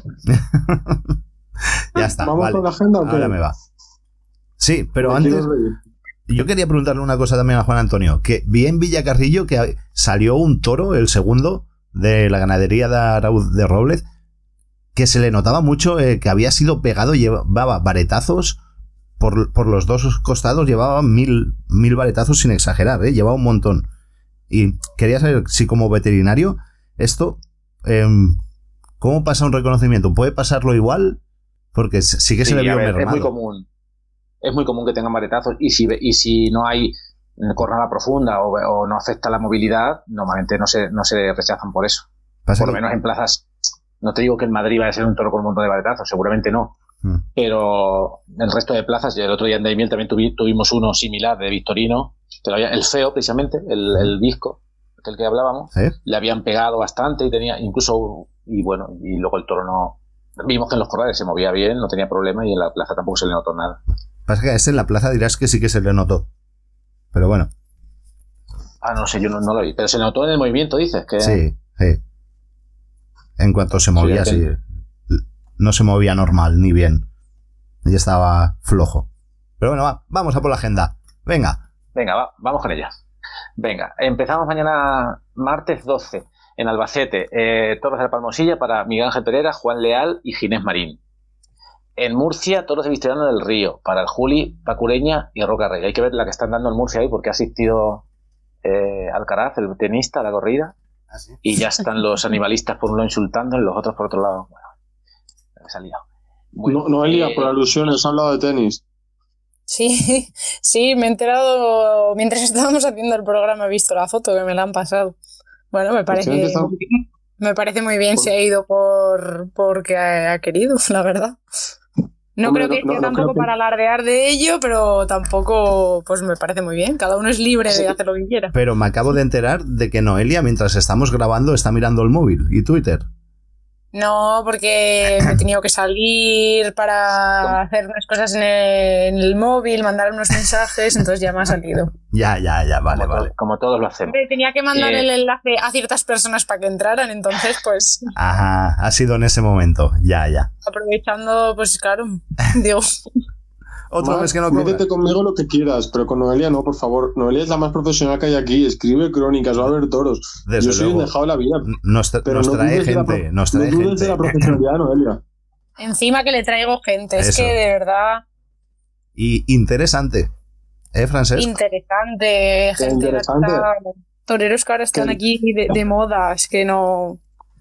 Ya está. ¿Vamos vale. con la agenda o qué? Ahora me va. Sí, pero antes yo quería preguntarle una cosa también a Juan Antonio, que vi en Villacarrillo que salió un toro, el segundo, de la ganadería de Arauz de Robles, que se le notaba mucho que había sido pegado, llevaba varetazos por los dos costados, llevaba 1000 varetazos sin exagerar, llevaba un montón. Y quería saber si como veterinario esto, ¿cómo pasa un reconocimiento? ¿Puede pasarlo igual? Porque sí que se le vio mermado. Es muy común. Es muy común que tengan varetazos y si no hay cornada profunda o no afecta la movilidad, normalmente no se rechazan por eso. Por lo menos en plazas. No te digo que en Madrid va a ser un toro con un montón de varetazos, seguramente no. Pero en el resto de plazas, el otro día en Daimiel también tuvimos uno similar de Victorino, el feo precisamente, el visco, del que hablábamos, ¿sí? Le habían pegado bastante y tenía incluso, y luego el toro no. Vimos que en los corrales se movía bien, no tenía problema y en la plaza tampoco se le notó nada. Pasa que a este en la plaza dirás que sí que se le notó. Pero bueno. No sé, yo no lo vi. Pero se notó en el movimiento, dices. Que... Sí. En cuanto se movía, sí. No se movía normal, ni bien. Y estaba flojo. Pero bueno, vamos a por la agenda. Venga, vamos con ella. Venga, empezamos mañana martes 12 en Albacete. Toros de la Palmosilla para Miguel Ángel Pereira, Juan Leal y Ginés Marín. En Murcia, toros de Vistoriano del Río, para el Juli, Pacureña y Roca Rey. Hay que ver la que están dando en Murcia ahí, porque ha asistido Alcaraz, el tenista, a la corrida. ¿Ah, sí? Y ya están los animalistas por un lado insultando y los otros por otro lado. Bueno, se ha liado. Noelia, por alusiones, ha hablado de tenis. Sí, me he enterado mientras estábamos haciendo el programa, he visto la foto que me la han pasado. Bueno, me parece muy bien, se ha ido porque ha querido, la verdad. No creo que sea tampoco para alardear de ello, pero tampoco, pues me parece muy bien. Cada uno es libre de hacer lo que quiera. Pero me acabo de enterar de que Noelia, mientras estamos grabando, está mirando el móvil y Twitter. No, porque me he tenido que salir para hacer unas cosas en el móvil, mandar unos mensajes, entonces ya me ha salido. Ya, vale. Como todos lo hacemos. Tenía que mandar el enlace a ciertas personas para que entraran, entonces pues... Ajá, ha sido en ese momento, ya. Aprovechando, pues claro, digo... Otra vez que no métete conmigo lo que quieras, pero con Noelia no, por favor. Noelia es la más profesional que hay aquí. Escribe crónicas, va a ver toros. Desde Yo soy un dejado de la vida. Nos trae gente. No dudes de la profesionalidad, Noelia. Encima que le traigo gente. Eso. Es que de verdad... Y interesante. Francesc? Interesante. Gente toreros que ahora están aquí de moda. Es que no...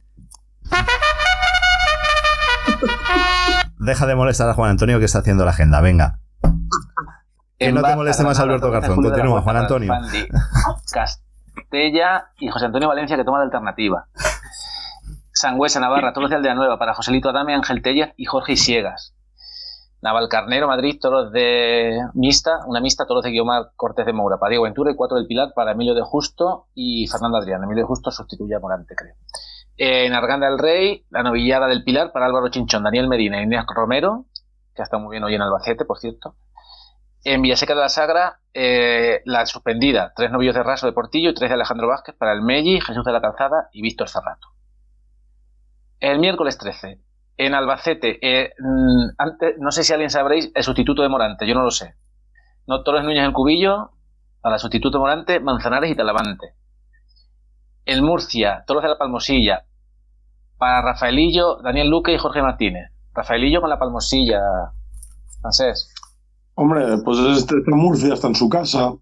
Deja de molestar a Juan Antonio, que está haciendo la agenda. Venga. Que no te moleste más Alberto Garzón. Continúa, Juan Antonio. Castella y José Antonio Valencia, que toma la alternativa. Sangüesa, Navarra, todos de Aldea Nueva para Joselito Adame, Ángel Tellas y Jorge Isiegas. Navalcarnero, Madrid, toros de una mixta, toros de Guiomar Cortés de Moura para Diego Ventura y 4 del Pilar para Emilio de Justo y Fernando Adrián. Emilio de Justo sustituye a Morante, creo. En Arganda del Rey, la novillada del Pilar para Álvaro Chinchón, Daniel Medina y Inés Romero, que ha estado muy bien hoy en Albacete, por cierto. En Villaseca de la Sagra, la suspendida, 3 novillos de Raso de Portillo y 3 de Alejandro Vázquez para el Melli, Jesús de la Calzada y Víctor Zarrato. El miércoles 13, en Albacete, antes, no sé si alguien sabréis, el sustituto de Morante, yo no lo sé. No, Torres Núñez el Cubillo, para el sustituto de Morante, Manzanares y Talavante. En Murcia, Toros de la Palmosilla, para Rafaelillo, Daniel Luque y Jorge Martínez. Rafaelillo con la Palmosilla, Francés. Hombre, pues este Murcia está en su casa.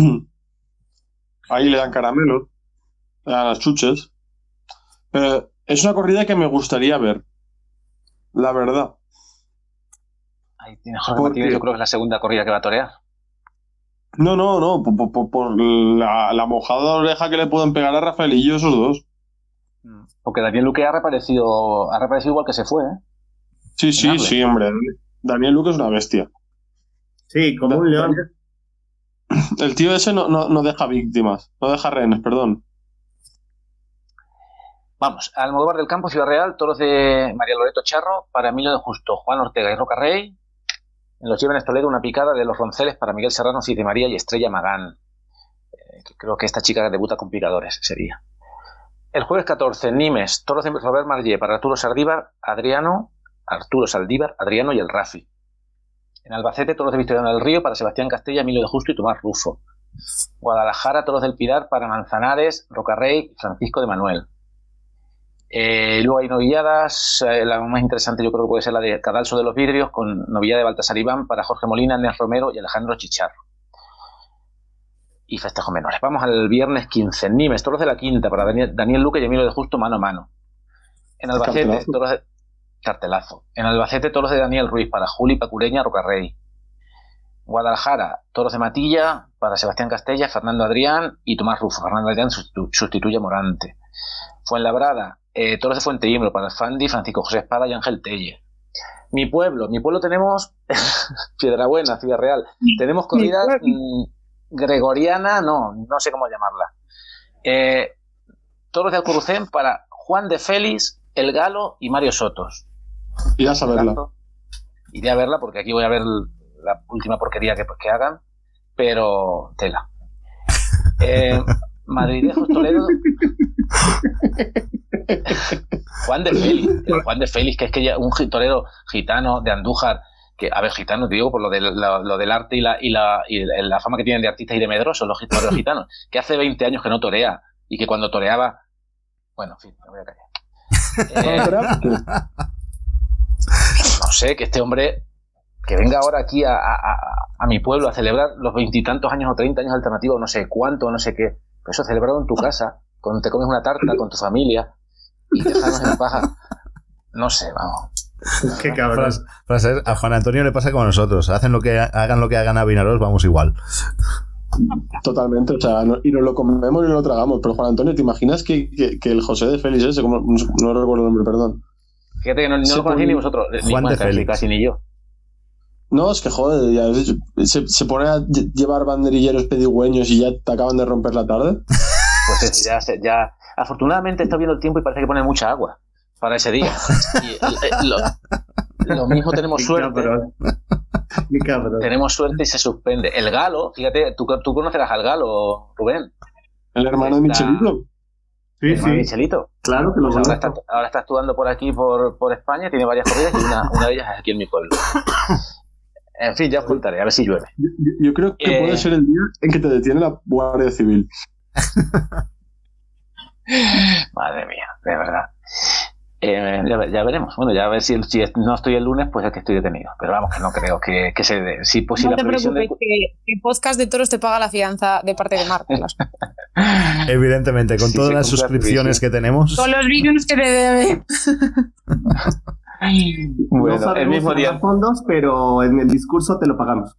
Ahí le dan caramelos, le dan las chuches. Pero es una corrida que me gustaría ver. La verdad. Ahí tiene Jorge Martínez, yo creo que es la segunda corrida que va a torear. No, por la mojada de oreja que le pueden pegar a Rafaelillo esos dos. Porque Daniel Luque ha reaparecido igual que se fue, ¿eh? Sí, hombre. Daniel Luque es una bestia. Sí, como un león. El tío ese no deja víctimas, no deja rehenes, perdón. Vamos, Almodóvar del Campo, Ciudad Real, toros de María Loreto Charro para Emilio de Justo, Juan Ortega y Roca Rey. En los Llévenes Toledo, una picada de los Ronceles para Miguel Serrano, Cid de María y Estrella Magán. Creo que esta chica debuta con picadores ese día. El jueves 14, Nimes, toros de Robert Marlé para Arturo Saldívar, Adriano y el Rafi. En Albacete, toros de Victoriano del Río para Sebastián Castella, Emilio de Justo y Tomás Rufo. Guadalajara, toros del Pilar para Manzanares, Roca Rey y Francisco de Manuel. Luego hay novilladas, la más interesante yo creo que puede ser la de Cadalso de los Vidrios con novillada de Baltasar Iván para Jorge Molina, Nes Romero y Alejandro Chicharro. Y festejos menores. Vamos al viernes 15, Nimes, toros de la Quinta para Daniel Luque y Emilio de Justo mano a mano. En Albacete, toros de cartelazo. En Albacete, toros de Daniel Ruiz para Juli Pacureña, Roca Rey. Guadalajara, toros de Matilla para Sebastián Castella, Fernando Adrián y Tomás Rufo. Fernando Adrián sustituye a Morante. Fuenlabrada, toros de Fuente Imbro para Fandi, Francisco José Espada y Ángel Telle. Mi pueblo tenemos Piedrabuena, Ciudad Real. Tenemos corrida gregoriana, no sé cómo llamarla. Toros de Alcurucén para Juan de Félix, El Galo y Mario Sotos. Irás a verla. Iré a verla porque aquí voy a ver la última porquería que hagan, pero tela. Madridejos Toledo. Juan de Félix, que es que ya un torero gitano de Andújar, que, a ver, gitano, digo, por lo del arte y la fama que tienen de artistas y de medrosos, los toreros gitanos, que hace 20 años que no torea, y que cuando toreaba, bueno, en fin, me voy a callar. No sé, que este hombre que venga ahora aquí a mi pueblo a celebrar los 20 y tantos años o 30 años alternativos, no sé cuánto, no sé qué, pero eso celebrado en tu casa, cuando te comes una tarta con tu familia y te dejas en paja. No sé, vamos. Qué cabrón. A Juan Antonio le pasa como a nosotros. Hagan lo que hagan a Vinaros, vamos igual. Totalmente, o sea, y nos lo comemos y lo tragamos. Pero Juan Antonio, ¿te imaginas que el José de Félix ese, como, no recuerdo el nombre, perdón? Fíjate que no lo conocí ni vosotros, Juan ni de Félix. Casi ni yo. No, es que joder, se pone a llevar banderilleros pedigüeños y ya te acaban de romper la tarde. Pues ya afortunadamente está viendo el tiempo y parece que pone mucha agua para ese día. Y lo mismo tenemos suerte. Tenemos suerte y se suspende. El Galo, fíjate, tú conocerás al Galo, Rubén. El hermano de Michelito. Sí. Michelito. Claro que lo pues conozco. ahora está actuando por aquí, por España, tiene varias corridas y una de ellas es aquí en mi pueblo. En fin, ya os contaré, a ver si llueve. Yo creo que puede ser el día en que te detiene la Guardia Civil. Madre mía, de verdad. Ya veremos. Bueno, ya a ver si no estoy el lunes, pues es que estoy detenido. Pero vamos, que no creo que se dé. Si no te preocupes, que Podcast de Toros te paga la fianza de parte de Marta. Evidentemente, con todas las suscripciones que tenemos. Con los vídeos que te debe. Bueno, no el mismo día fondos, pero en el discurso te lo pagamos.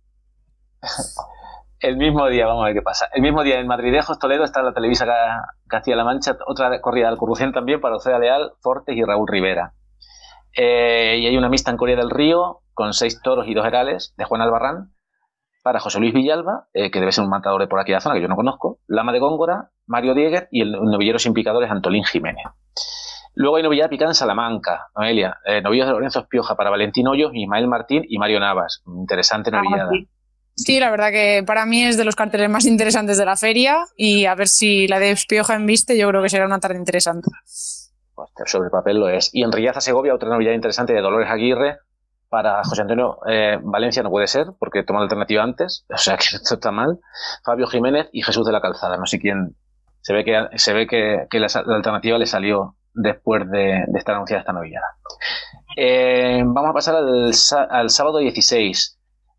El mismo día, vamos a ver qué pasa. El mismo día en Madridejos, Toledo, está la Televisa Castilla-La Mancha, otra corrida del Alcurucén también para Ocea Leal, Fortes y Raúl Rivera. Y hay una mixta en Corea del Río con 6 toros y 2 herales de Juan Albarrán para José Luis Villalba, que debe ser un matador de por aquí de la zona, que yo no conozco, Lama de Góngora, Mario Dieguer y el novillero sin picadores Antolín Jiménez. Luego hay novillada picada en Salamanca, Noelia, novillos de Lorenzo Espioja para Valentín Hoyos, Ismael Martín y Mario Navas. Interesante novillada. Sí, la verdad que para mí es de los carteles más interesantes de la feria y a ver si la de Espioja embiste, yo creo que será una tarde interesante. Pues sobre el papel lo es. Y en Riaza, Segovia, otra novillada interesante de Dolores Aguirre para José Antonio Valencia, no puede ser, porque toma la alternativa antes, o sea que esto está mal. Fabio Jiménez y Jesús de la Calzada, no sé quién. Se ve que la alternativa le salió después de estar anunciada esta novillada. Vamos a pasar al sábado 16.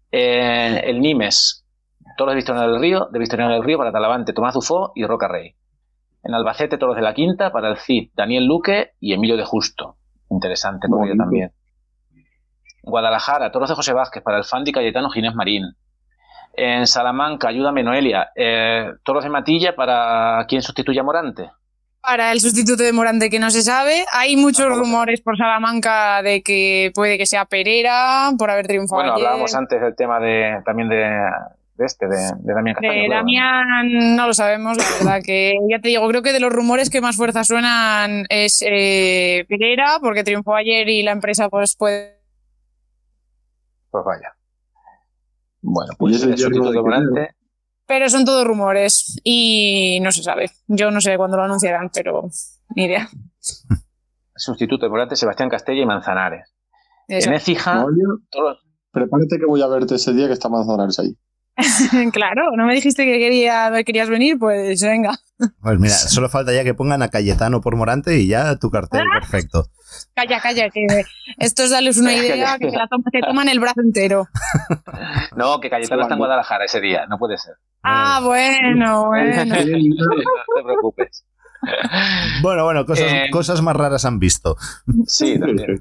El Nimes, toros de Victoriano del Río para Talavante, Tomás Dufó y Roca Rey. En Albacete, toros de la Quinta para el Cid, Daniel Luque y Emilio de Justo. Interesante corrido también. Guadalajara, toros de José Vázquez para el Fandi Cayetano Ginés Marín. En Salamanca, ayúdame Noelia, toros de Matilla para ¿quién sustituye a Morante? Para el sustituto de Morante, que no se sabe. Hay muchos rumores por Salamanca de que puede que sea Pereira por haber triunfado. Bueno, ayer. hablábamos antes del tema de Damián Castaño. De Damián no lo sabemos, la verdad que ya te digo, creo que de los rumores que más fuerza suenan es Pereira, porque triunfó ayer y la empresa pues puede... Pues vaya. Bueno, pues el sustituto de Morante... Pero son todos rumores y no se sabe. Yo no sé cuándo lo anunciarán, pero ni idea. Sustituto de Morante, Sebastián Castella y Manzanares. Eso. En Écija... Prepárate que voy a verte ese día que está Manzanares ahí. Claro, ¿no me dijiste que querías venir? Pues venga. Pues mira, solo falta ya que pongan a Cayetano por Morante y ya tu cartel perfecto. Calla, que esto es darles una idea que te toman el brazo entero. No, que Cayetano está en Guadalajara ese día, no puede ser. Ah, bueno. No te preocupes. Bueno, cosas más raras han visto. Sí, también.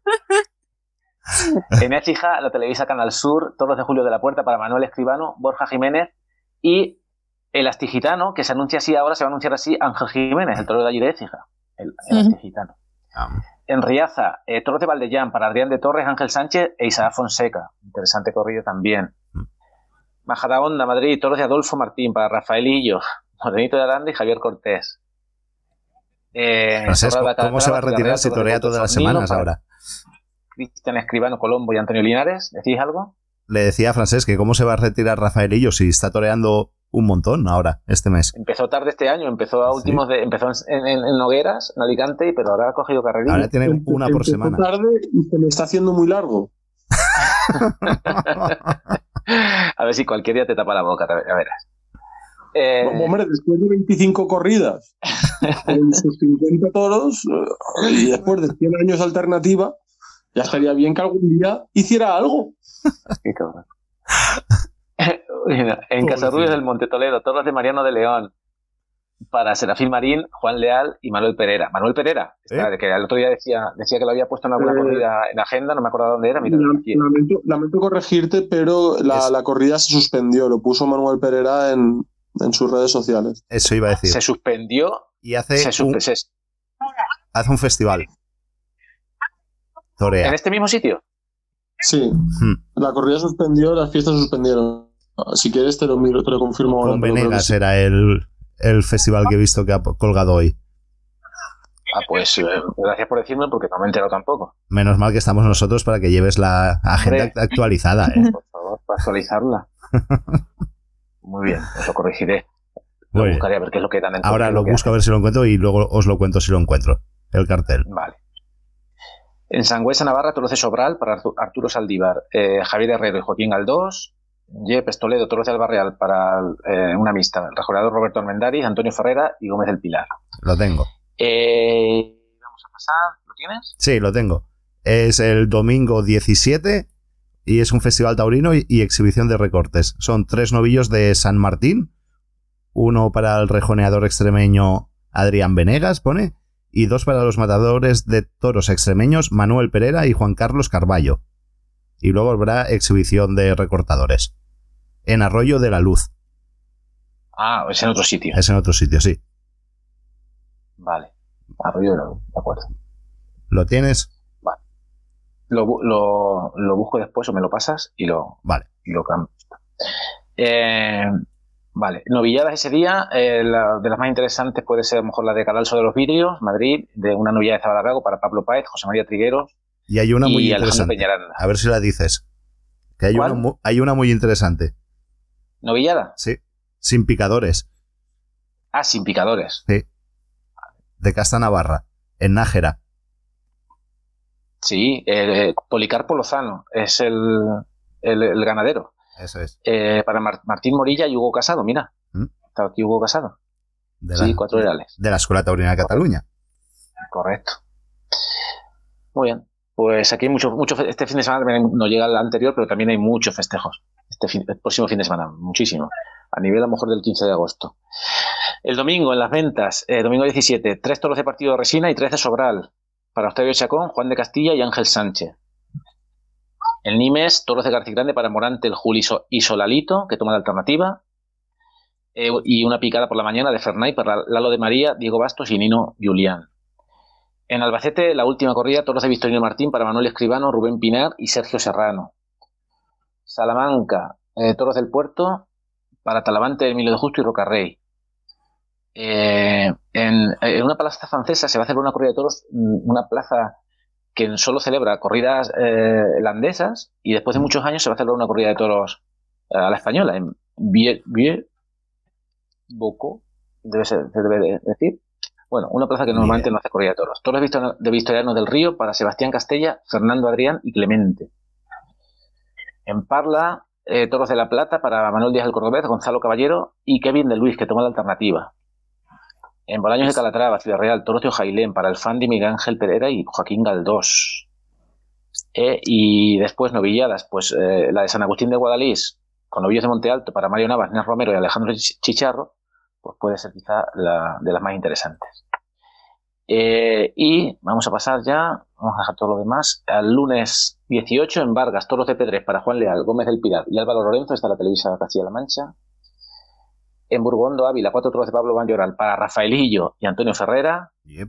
En Écija, la Televisa Canal Sur, toros de Julio de la Puerta para Manuel Escribano, Borja Jiménez y el Astigitano, que se anuncia así ahora, se va a anunciar así Ángel Jiménez, el toro de allí de Écija, el Astigitano. En Riaza, toros de Valdellán para Adrián de Torres, Ángel Sánchez e Isaac Fonseca. Interesante corrido también. Majadahonda, Madrid, toros de Adolfo Martín para Rafael Illo, Morenito de Aranda y Javier Cortés. Francesco, ¿cómo se va a retirar si torea todas las semanas ahora? Cristian Escribano, Colombo y Antonio Linares, ¿decís algo? Le decía a Francesc que cómo se va a retirar Rafaelillo si está toreando un montón ahora, este mes. Empezó tarde este año, empezó en Nogueras, en Alicante, pero ahora ha cogido carrerilla. Ahora tiene una por semana. Tarde y se le está haciendo muy largo. A ver si cualquier día te tapa la boca, a verás. Hombre, después de 25 corridas, con sus 50 toros, y después de 100 años alternativa, ya estaría bien que algún día hiciera algo. Qué cabrón. En Casarrubios del Monte Toledo, toros de Mariano de León para Serafín Marín, Juan Leal y Manuel Pereira. Manuel Pereira, que el otro día decía que lo había puesto en alguna corrida en agenda, no me acuerdo dónde era. Mira, lamento corregirte, pero la corrida se suspendió, lo puso Manuel Pereira en sus redes sociales. Eso iba a decir. Se suspendió y hace un festival. Torea. ¿En este mismo sitio? Sí. La corrida suspendió, las fiestas suspendieron. Si quieres te lo miro, te lo confirmo ahora. Con Venegas era el festival que he visto que ha colgado hoy. Pues gracias por decirme porque no me he enterado tampoco. Menos mal que estamos nosotros para que lleves la agenda actualizada. Por favor, para actualizarla. Muy bien, os lo corregiré. Lo buscaré a ver qué es lo que dan en ahora lo busco a ver si lo encuentro y luego os lo cuento si lo encuentro. El cartel. Vale. En Sangüesa, Navarra, toros de Sobral para Arturo Saldívar, Javier Herrero y Joaquín Galdós. Yepes, Toledo, toros de Albarreal para una mixta, el rejoneador Roberto Armendariz, Antonio Ferrera y Gómez del Pilar. Lo tengo. Vamos a pasar. ¿Lo tienes? Sí, lo tengo. Es el domingo 17 y es un festival taurino y exhibición de recortes. Son 3 novillos de San Martín, uno para el rejoneador extremeño Adrián Venegas, pone, y 2 para los matadores de toros extremeños Manuel Pereira y Juan Carlos Carballo. Y luego habrá exhibición de recortadores. En Arroyo de la Luz. Ah, es en otro sitio. Es en otro sitio, sí. Vale. Arroyo de la Luz, de acuerdo. ¿Lo tienes? Vale. Lo busco después o me lo pasas y lo cambio. Vale, novilladas ese día, de las más interesantes puede ser a lo mejor la de Cadalso de los Vidrios, Madrid, de una novillada de Zabalagago para Pablo Páez, José María Trigueros y hay una muy Alejandro interesante. Peñaranda. A ver si la dices. Que hay una muy interesante. ¿Novillada? Sí, sin picadores. Ah, sin picadores. Sí. De Casta Navarra, en Nájera. Sí, Policarpo Lozano es el ganadero. Eso es. Para Martín Morilla y Hugo Casado, mira. Está aquí Hugo Casado. Sí, 4 reales. De la Escuela Taurina de Cataluña. Correcto. Muy bien. Pues aquí hay mucho, este fin de semana también no llega al anterior, pero también hay muchos festejos. El próximo fin de semana, muchísimo. A nivel a lo mejor del 15 de agosto. El domingo en las ventas, domingo 17, 3 toros de partido de Resina y 3 de Sobral. Para Octavio Chacón, Juan de Castilla y Ángel Sánchez. El Nimes, toros de Garcigrande para Morante, el Juli y Solalito, que toma la alternativa. Y una picada por la mañana de Fernay para Lalo de María, Diego Bastos y Nino Julián. En Albacete, la última corrida, toros de Victorino Martín para Manuel Escribano, Rubén Pinar y Sergio Serrano. Salamanca, toros del Puerto para Talavante, Emilio de Justo y Rocarrey. En una plaza francesa se va a hacer una corrida de toros, una plaza que solo celebra corridas holandesas, y después de muchos años se va a celebrar una corrida de toros a la española, en Boco, se debe decir. Bueno, una plaza que normalmente no hace corrida de toros. Toros de Victoriano del Río para Sebastián Castella, Fernando Adrián y Clemente. En Parla, toros de la Plata para Manuel Díaz del Cordobés, Gonzalo Caballero y Kevin de Luis, que toma la alternativa. En Bolaños de Calatrava, Ciudad Real, toros de Ojailén para el Fandi, Miguel Ángel Pereira y Joaquín Galdós. Y después novilladas, pues la de San Agustín de Guadalís, con novillos de Monte Alto para Mario Navas, Nes Romero y Alejandro Chicharro, pues puede ser quizá de las más interesantes. Y vamos a pasar ya, vamos a dejar todo lo demás, al lunes 18 en Vargas, toros de Pedrés para Juan Leal, Gómez del Pilar y Álvaro Lorenzo, está la Televisa de Castilla-La Mancha. En Burgondo, Ávila, 4 toros de Pablo Banyoral para Rafaelillo y Antonio Ferrera. Yep.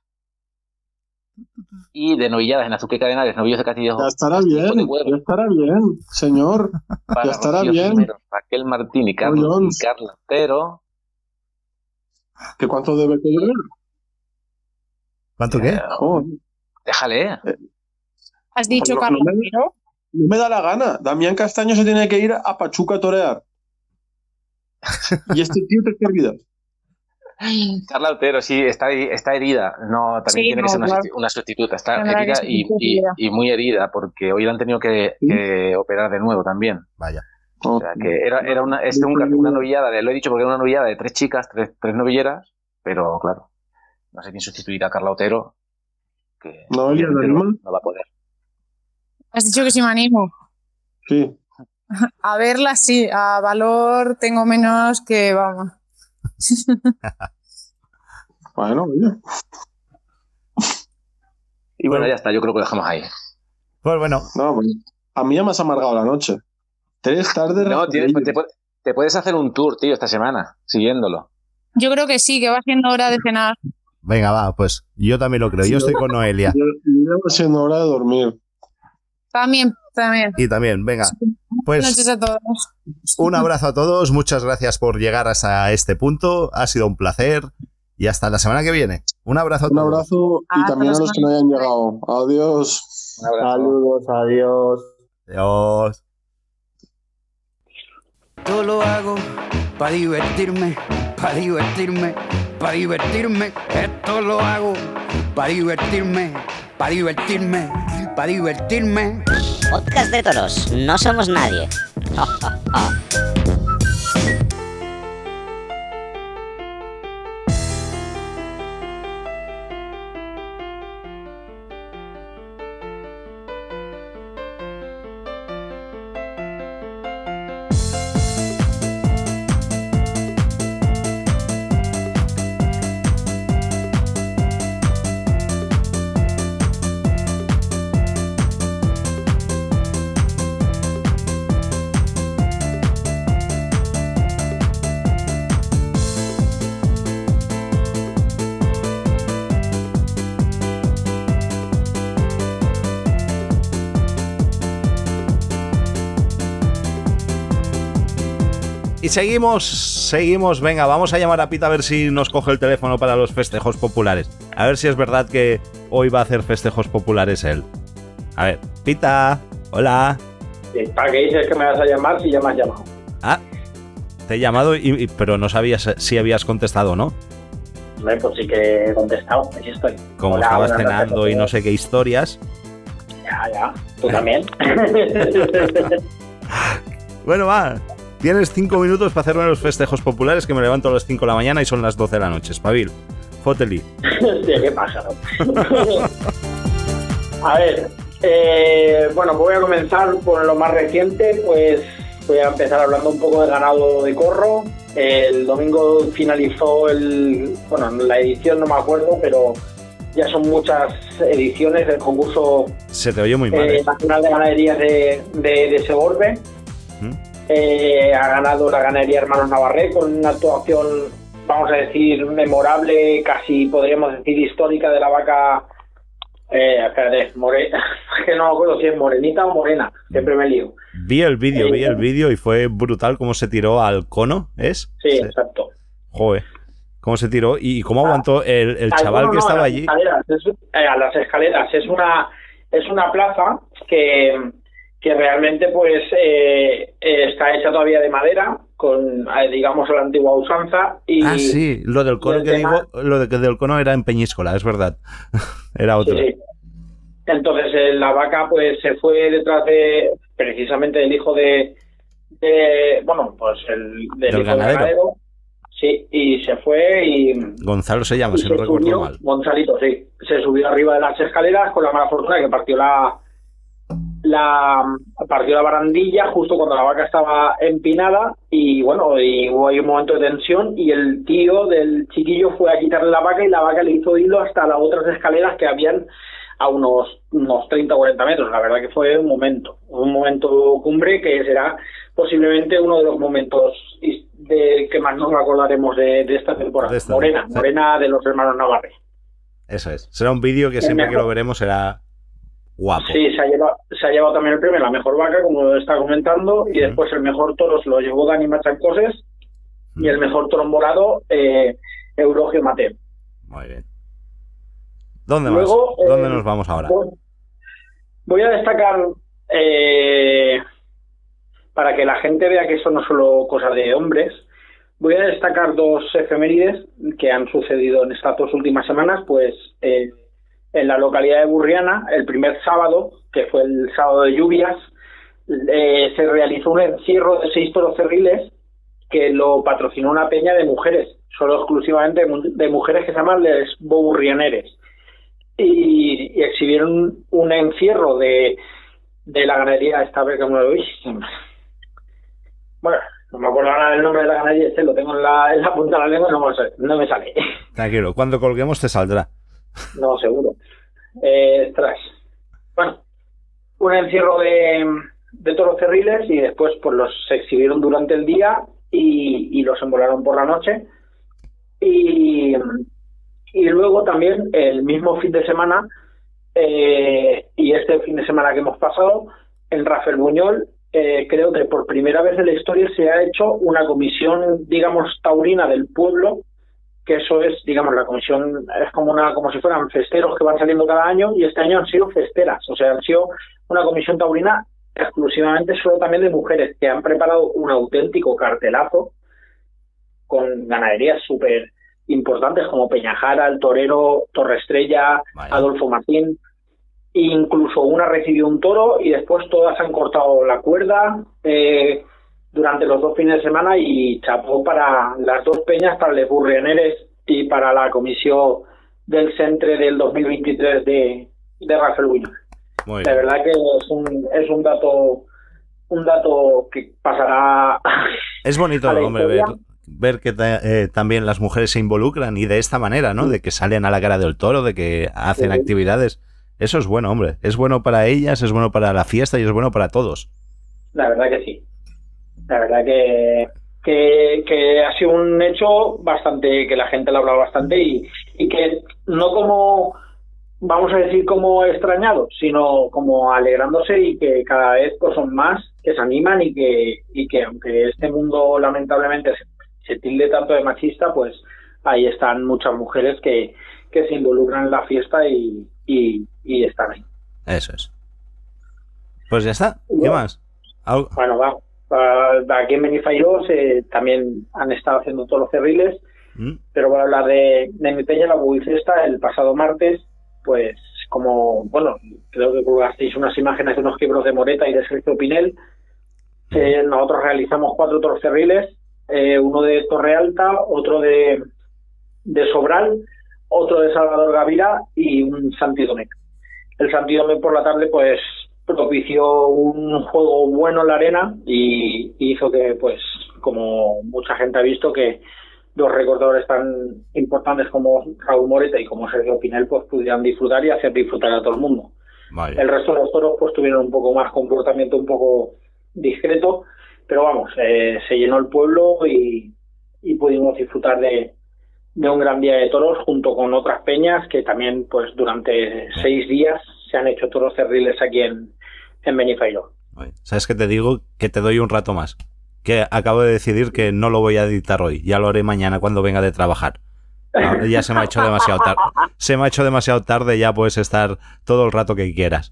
Y de novilladas en Azuqueca de Henares, novillos de Castillo. Ya estará bien, señor. Para ya estará Rocío bien. Jiménez, Raquel Martín y Carla Otero. ¿Qué cuánto debe cobrar? ¿Cuánto qué? Déjale. ¿Has dicho Carlos Otero? No me da la gana. Damián Castaño se tiene que ir a Pachuca a torear. Y este tío te querida. Carla Otero, sí, está herida. No, también tiene que ser una sustituta. Está herida y muy herida, porque hoy la han tenido que operar de nuevo también. Vaya. O sea, que era una novillada, lo he dicho porque era una novillada de 3 chicas, tres novilleras, pero claro, no sé quién sustituirá a Carla Otero, que no va a poder. ¿Has dicho que sí me animo? Sí. A verla sí, a valor tengo menos que, vamos. Bueno, oye. Y bueno, ya está, yo creo que lo dejamos ahí. Pues bueno. No, pues, a mí ya me has amargado la noche. 3 tardes. No, te puedes hacer un tour, tío, esta semana, siguiéndolo. Yo creo que sí, que va siendo hora de cenar. Venga, va, pues yo también lo creo. Yo estoy con Noelia. Ya va siendo hora de dormir. También. Y también, venga. Pues buenas noches a todos. Un abrazo a todos, muchas gracias por llegar hasta este punto, ha sido un placer y hasta la semana que viene. Un abrazo a todos. Un abrazo y también a los que no hayan llegado. Adiós. Saludos, adiós. Adiós. Yo lo hago para divertirme, para divertirme, para divertirme. Esto lo hago para divertirme, para divertirme, para divertirme. Podcast de toros, no somos nadie. Y seguimos, venga, vamos a llamar a Pita a ver si nos coge el teléfono para los festejos populares. A ver si es verdad que hoy va a hacer festejos populares él. A ver, Pita, hola. ¿Para qué dices que me vas a llamar si ya me has llamado? Ah, te he llamado, pero no sabías si habías contestado o no. Hombre, pues sí que he contestado, aquí estoy. Como hola, estabas cenando y no sé qué historias. Ya, tú también. Bueno, va. Tienes 5 minutos para hacerme los festejos populares, que me levanto a las 5 de la mañana y son las 12 de la noche. Espabil, fóteli. Sí, qué pájaro. A ver, bueno, voy a comenzar por lo más reciente, pues voy a empezar hablando un poco del ganado de corro. El domingo finalizó la edición, no me acuerdo, pero ya son muchas ediciones del concurso. Se te oye muy mal. Nacional de Ganaderías de Segorbe. Ha ganado la ganadería Hermanos Navarrete con una actuación, vamos a decir, memorable, casi podríamos decir histórica, de la vaca. Espérate, que no me acuerdo si es morenita o morena, siempre me lío. Vi el vídeo y fue brutal cómo se tiró al cono, ¿es? Sí, exacto. Joder, cómo se tiró y cómo aguantó el chaval que estaba allí. A las escaleras, es una plaza que realmente pues está hecha todavía de madera, con digamos la antigua usanza. Sí, lo del cono que digo, lo del cono era en Peñíscola, es verdad. Era otro. Sí. Entonces la vaca pues se fue detrás de precisamente del hijo del ganadero. Sí, y se fue y... Gonzalo se llama, si no recuerdo mal. Gonzalito, sí. Se subió arriba de las escaleras con la mala fortuna que partió la barandilla justo cuando la vaca estaba empinada y bueno, y hubo ahí un momento de tensión y el tío del chiquillo fue a quitarle la vaca y la vaca le hizo hilo hasta las otras escaleras que habían a unos 30 o 40 metros. La verdad que fue un momento cumbre que será posiblemente uno de los momentos que más nos acordaremos de esta temporada. Morena de los Hermanos Navarrete. Eso es. Será un vídeo que siempre que lo veremos será guapo. Sí, se ha llevado también el premio la mejor vaca, como lo está comentando, y después el mejor toro se lo llevó Dani Machancoses y el mejor toro morado Eulogio Mateo. Muy bien. ¿Dónde nos vamos ahora? Voy a destacar, para que la gente vea que eso no es solo cosa de hombres, voy a destacar 2 efemérides que han sucedido en estas 2 últimas semanas, pues en la localidad de Burriana, el primer sábado, que fue el sábado de lluvias, se realizó un encierro de 6 toros cerriles que lo patrocinó una peña de mujeres, solo exclusivamente de mujeres, que se llaman Les Burrianeres. Y exhibieron un encierro de la ganadería esta vez que me lo veis. Bueno, no me acuerdo nada del nombre de la ganadería, lo tengo en la punta de la lengua y no me sale. Tranquilo, cuando colguemos te saldrá. No, seguro. Bueno, un encierro de toros cerriles y después pues los exhibieron durante el día y los embolaron por la noche. Y luego también el mismo fin de semana y este fin de semana que hemos pasado en Rafael Buñol, creo que por primera vez en la historia se ha hecho una comisión, digamos, taurina del pueblo, que eso es, digamos, la comisión es como si fueran festeros que van saliendo cada año, y este año han sido festeras, o sea, han sido una comisión taurina exclusivamente solo también de mujeres, que han preparado un auténtico cartelazo con ganaderías súper importantes como Peñajara, El Torero, Torre Estrella, Adolfo Martín. Incluso una recibió un toro y después todas han cortado la cuerda durante los 2 fines de semana, y chapó para las 2 peñas, para Les Burrianeres y para la comisión del Centre del 2023 de Rafael Buñol. De verdad que es un dato que pasará. Es bonito, hombre, ver que también las mujeres se involucran y de esta manera, ¿no? De que salen a la cara del toro, de que hacen actividades. Eso es bueno, hombre. Es bueno para ellas, es bueno para la fiesta y es bueno para todos. La verdad que sí. La verdad que ha sido un hecho bastante, que la gente lo ha hablado bastante y que no como, vamos a decir, como extrañado, sino como alegrándose, y que cada vez pues son más se animan y que aunque este mundo lamentablemente se tilde tanto de machista, pues ahí están muchas mujeres que se involucran en la fiesta y están ahí. Eso es. Pues ya está. ¿Qué más? Bueno, vamos. Aquí en Benifaió también han estado haciendo todos los cerriles, pero voy a hablar de mi peña, la Buifesta, el pasado martes, pues como, bueno, creo que colgasteis unas imágenes de unos quebros de Moreta y de Sergio Pinel. Nosotros realizamos 4 toros cerriles, uno de Torre Alta, otro de Sobral, otro de Salvador Gavira y un Santidomec. El Santidomec por la tarde pues propició un juego bueno en la arena y hizo que, pues, como mucha gente ha visto, que los recortadores tan importantes como Raúl Moreta y como Sergio Pinel pues pudieran disfrutar y hacer disfrutar a todo el mundo. Vaya. El resto de los toros pues tuvieron un poco más comportamiento un poco discreto, pero vamos, se llenó el pueblo y pudimos disfrutar de un gran día de toros junto con otras peñas que también pues durante 6 días se han hecho toros cerriles aquí en Benifaió. ¿Sabes qué te digo? Que te doy un rato más. Que acabo de decidir que no lo voy a editar hoy. Ya lo haré mañana cuando venga de trabajar. Ya se me ha hecho demasiado tarde. Se me ha hecho demasiado tarde, ya puedes estar todo el rato que quieras.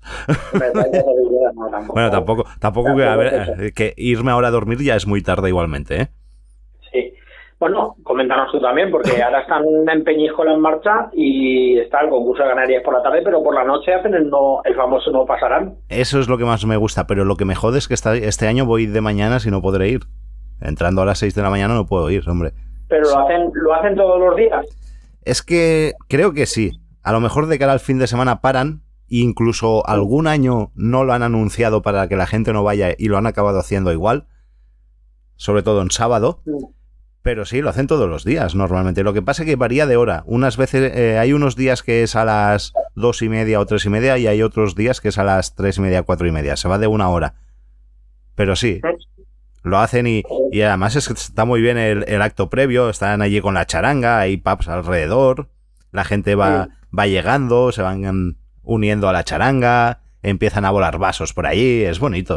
Bueno, tampoco que, a ver, que irme ahora a dormir ya es muy tarde igualmente, ¿eh? Sí. Bueno, coméntanos tú también, porque ahora están en Peñíscola en marcha y está el concurso de ganaderías por la tarde, pero por la noche hacen el famoso no pasarán. Eso es lo que más me gusta, pero lo que me jode es que este año voy de mañana si no podré ir. Entrando a las 6 de la mañana no puedo ir, hombre. ¿Pero lo hacen todos los días? Es que creo que sí. A lo mejor de cara al fin de semana paran, e incluso algún año no lo han anunciado para que la gente no vaya y lo han acabado haciendo igual, sobre todo en sábado. Pero sí, lo hacen todos los días normalmente. Lo que pasa es que varía de hora. Unas veces hay unos días que es a las 2:30 o 3:30 y hay otros días que es a las 3:30, 4:30. Se va de 1 hora. Pero sí, lo hacen y además es que está muy bien el acto previo. Están allí con la charanga, hay pubs alrededor. La gente va llegando, se van uniendo a la charanga, empiezan a volar vasos por allí. Es bonito.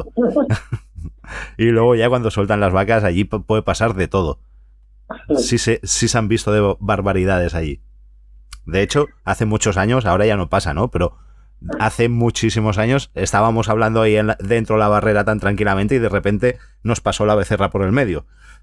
Y luego ya cuando sueltan las vacas allí puede pasar de todo. Sí se han visto de barbaridades allí. De hecho, hace muchos años, ahora ya no pasa, ¿no? Pero hace muchísimos años estábamos hablando ahí dentro de la barrera tan tranquilamente y de repente nos pasó la becerra por el medio.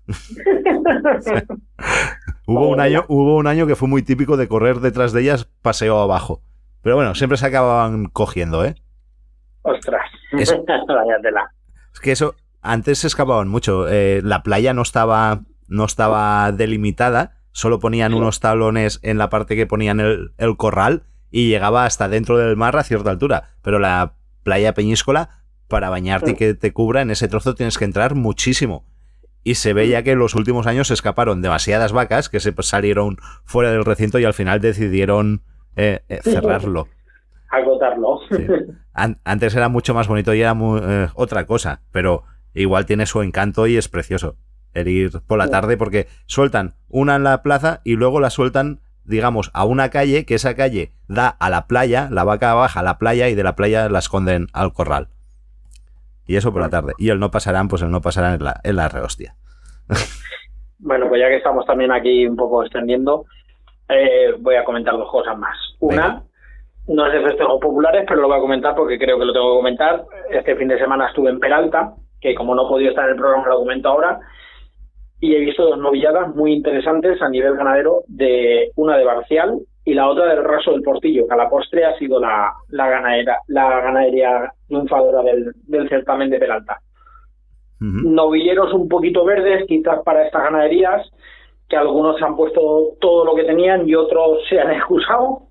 Hubo un año que fue muy típico de correr detrás de ellas paseo abajo. Pero bueno, siempre se acababan cogiendo, ¿eh? Ostras, vaya tela. Es que eso, antes se escapaban mucho. La playa no estaba delimitada, solo ponían unos tablones en la parte que ponían el corral y llegaba hasta dentro del mar a cierta altura, pero la playa Peñíscola, para bañarte y que te cubra en ese trozo tienes que entrar muchísimo, y se veía que en los últimos años se escaparon demasiadas vacas que se salieron fuera del recinto y al final decidieron cerrarlo, agotarlo. Sí. Antes era mucho más bonito y era otra cosa, pero igual tiene su encanto y es precioso el ir por la tarde, porque sueltan una en la plaza y luego la sueltan, digamos, a una calle, que esa calle da a la playa, la vaca baja a la playa y de la playa la esconden al corral. Y eso por la tarde. Y el no pasarán, pues el no pasarán en la rehostia. Bueno, pues ya que estamos también aquí un poco extendiendo, voy a comentar 2 cosas más. Una, no es de festejos populares, pero lo voy a comentar porque creo que lo tengo que comentar. Este fin de semana estuve en Peralta, que como no he podido estar en el programa lo comento ahora, y he visto 2 novilladas muy interesantes a nivel ganadero, una de Barcial y la otra del Raso del Portillo, que a la postre ha sido la ganadería triunfadora del certamen de Peralta. Novilleros un poquito verdes quizás para estas ganaderías, que algunos han puesto todo lo que tenían y otros se han excusado.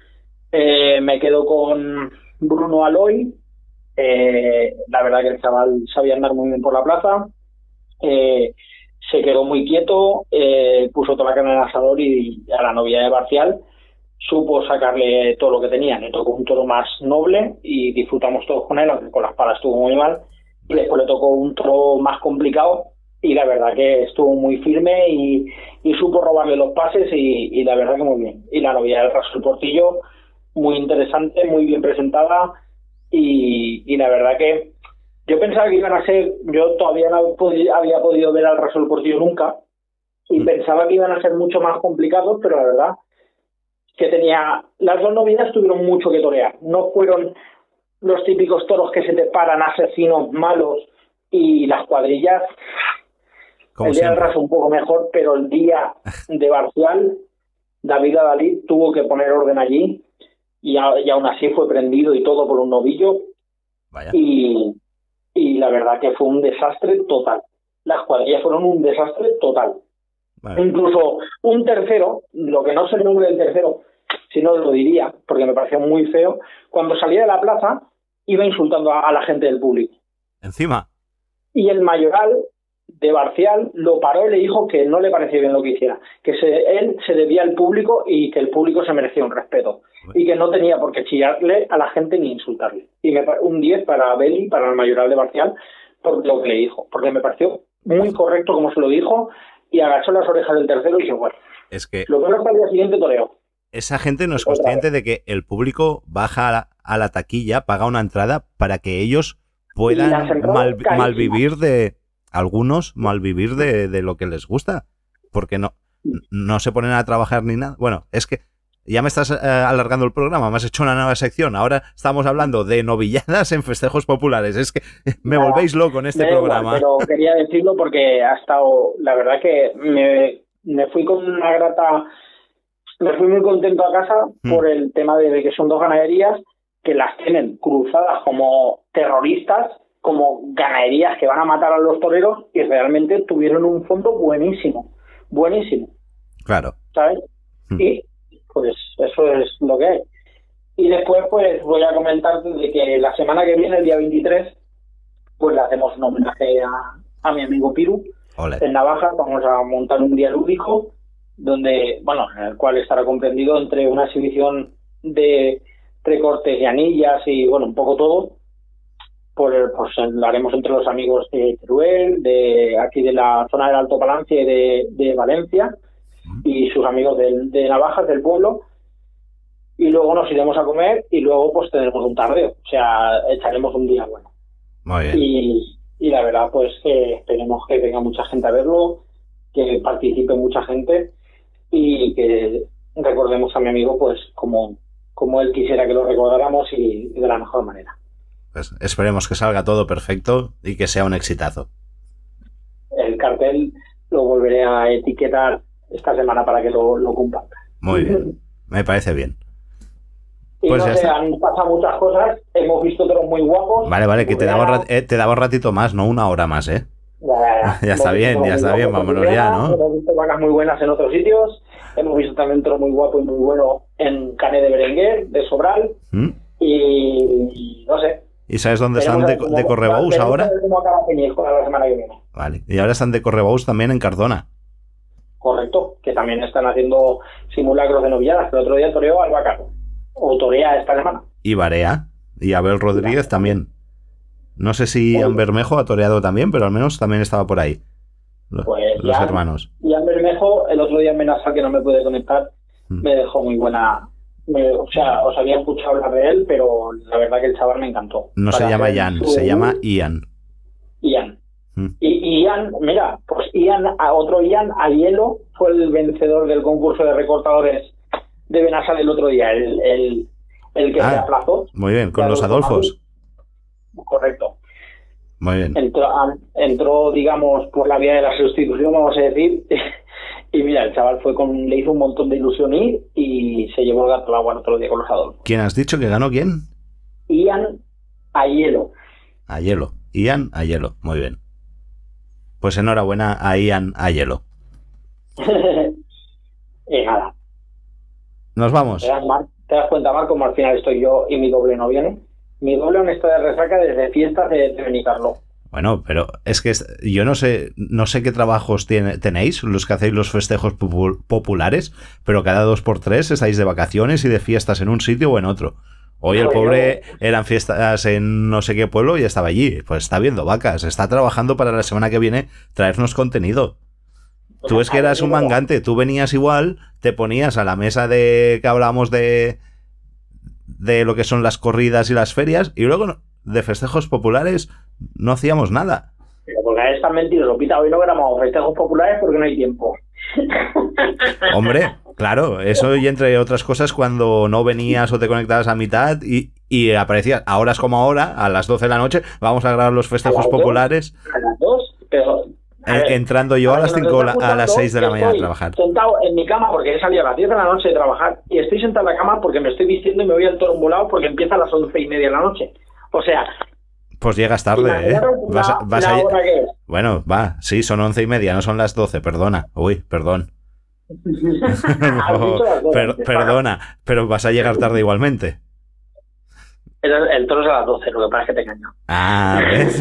Me quedo con Bruno Aloy. La verdad que el chaval sabía andar muy bien por la plaza. Se quedó muy quieto, puso toda la carne en el asador y a la novia de Barcial supo sacarle todo lo que tenía. Le tocó un toro más noble y disfrutamos todos con él, aunque con las palas estuvo muy mal. Y después le tocó un toro más complicado y la verdad que estuvo muy firme y supo robarle los pases y la verdad que muy bien. Y la novia del Raso del Portillo, muy interesante, muy bien presentada y la verdad que Yo pensaba que iban a ser, yo todavía no había podido ver al Raso Portillo nunca, y pensaba que iban a ser mucho más complicados, pero la verdad que las dos novinas tuvieron mucho que torear. No fueron los típicos toros que se te paran, asesinos malos, y las cuadrillas. Como el día siempre. del Raso un poco mejor, pero el día de Barcial, David Adalid tuvo que poner orden allí, y aún así fue prendido y todo por un novillo. Vaya. Y la verdad que fue un desastre total. Las cuadrillas fueron un desastre total. Vale. Incluso un tercero, lo que no sé el nombre del tercero, si no lo diría, porque me pareció muy feo, cuando salía de la plaza iba insultando a la gente del público. Encima. Y el mayoral de Barcial lo paró y le dijo que no le parecía bien lo que hiciera, que él se debía al público y que el público se merecía un respeto. Y que no tenía por qué chillarle a la gente ni insultarle. Y un 10 para Beli, para el mayoral de Barcial, por lo que le dijo. Porque me pareció muy correcto como se lo dijo, y agachó las orejas del tercero y dijo, bueno, es que lo peor es que al día siguiente toreó. Esa gente no es consciente de que el público baja a la taquilla, paga una entrada para que ellos puedan malvivir de lo que les gusta. Porque no se ponen a trabajar ni nada. Bueno, es que ya me estás alargando el programa, me has hecho una nueva sección. Ahora estamos hablando de novilladas en festejos populares. Es que me volvéis loco en este programa. Igual, pero quería decirlo porque ha estado, la verdad que me fui con una grata, me fui muy contento a casa por el tema de que son dos ganaderías que las tienen cruzadas como terroristas, como ganaderías que van a matar a los toreros, y realmente tuvieron un fondo buenísimo. Claro. ¿Sabes? Y pues eso es lo que hay. Y después pues voy a comentar de que la semana que viene, el día 23, pues le hacemos un homenaje a mi amigo Piru. Ole. En Navaja. Vamos a montar un día lúdico donde, bueno, en el cual estará comprendido entre una exhibición de recortes y anillas y bueno, un poco todo. Pues lo haremos entre los amigos de Teruel, de aquí de la zona del Alto Palancia y de Valencia, y sus amigos de Navajas, del pueblo, y luego nos iremos a comer y luego pues tendremos un tardeo, o sea, echaremos un día bueno. Muy bien. Y la verdad pues que esperemos que venga mucha gente a verlo, que participe mucha gente y que recordemos a mi amigo pues como él quisiera que lo recordáramos y de la mejor manera. Pues esperemos que salga todo perfecto y que sea un exitazo. El cartel lo volveré a etiquetar esta semana para que lo compartan. Muy bien, me parece bien. Y pues no sé, han pasado muchas cosas, hemos visto todos muy guapos. Vale, que te daba un ratito más, no una hora más, ¿eh? Ya está bien, vámonos ya, ¿no? Hemos visto vacas muy buenas en otros sitios, hemos visto también toro muy guapo y muy bueno en Canet de Berenguer, de Sobral, y no sé. ¿Y sabes dónde están de Correbous ahora? Cómo acaba Peñisco la semana que viene. Vale, y ahora están de Correbous también en Cardona. Correcto, que también están haciendo simulacros de novilladas. El otro día toreó al Bacaro, o torea esta semana. Y Barea, y Abel Rodríguez también. No sé si Ian Bermejo ha toreado también, pero al menos también estaba por ahí. Los hermanos. Ian Bermejo, el otro día en Benasal, que no me puede conectar, me dejó muy buena. O sea, os había escuchado hablar de él, pero la verdad que el chaval me encantó. No se llama Ian, se llama Ian. Ian. Y Ian, mira, pues otro Ian Aiello fue el vencedor del concurso de recortadores de Benasal el otro día, el que se aplazó. Muy bien, con los Adolfos. Correcto. Muy bien. Entró, digamos, por la vía de la sustitución, vamos a decir. Y mira, el chaval le hizo un montón de ilusión ir y se llevó el gato al agua el otro día con los Adolfos. ¿Quién has dicho que ganó? ¿Quién? Ian Aiello. Ian Aiello, muy bien. Pues enhorabuena a Ian Aiello. Y nada. Nos vamos. ¿Te das cuenta, Marco, como al final estoy yo y mi doble no viene? Mi doble aún está de resaca desde fiestas de Benicarló. Bueno, pero es que yo no sé qué trabajos tenéis, los que hacéis los festejos populares, pero cada 2x3 estáis de vacaciones y de fiestas en un sitio o en otro. Hoy el pobre eran fiestas en no sé qué pueblo y estaba allí. Pues está viendo vacas, está trabajando para la semana que viene traernos contenido. Tú es que eras un mangante, tú venías igual, te ponías a la mesa de que hablábamos de lo que son las corridas y las ferias, y luego de festejos populares no hacíamos nada. Pero porque es tan mentiroso, Pita, hoy no grabamos festejos populares porque no hay tiempo. Hombre, claro, eso y entre otras cosas cuando no venías o te conectabas a mitad y aparecías a horas como ahora, a las 12 de la noche, vamos a grabar los festejos populares. A las 2, pero... entrando yo a las 5 a las 6 de la mañana a trabajar. Sentado en mi cama porque he salido a las 10 de la noche de trabajar y estoy sentado en la cama porque me estoy vistiendo y me voy al toro volado porque empieza a las 11:30 de la noche. O sea... Pues llegas tarde, ¿eh? Bueno, va, sí, son 11:30, no son las 12, perdona. Uy, perdón. Perdona, pero vas a llegar tarde igualmente. El toro es a las 12, lo que pasa es que te engaño. Ah, ¿ves?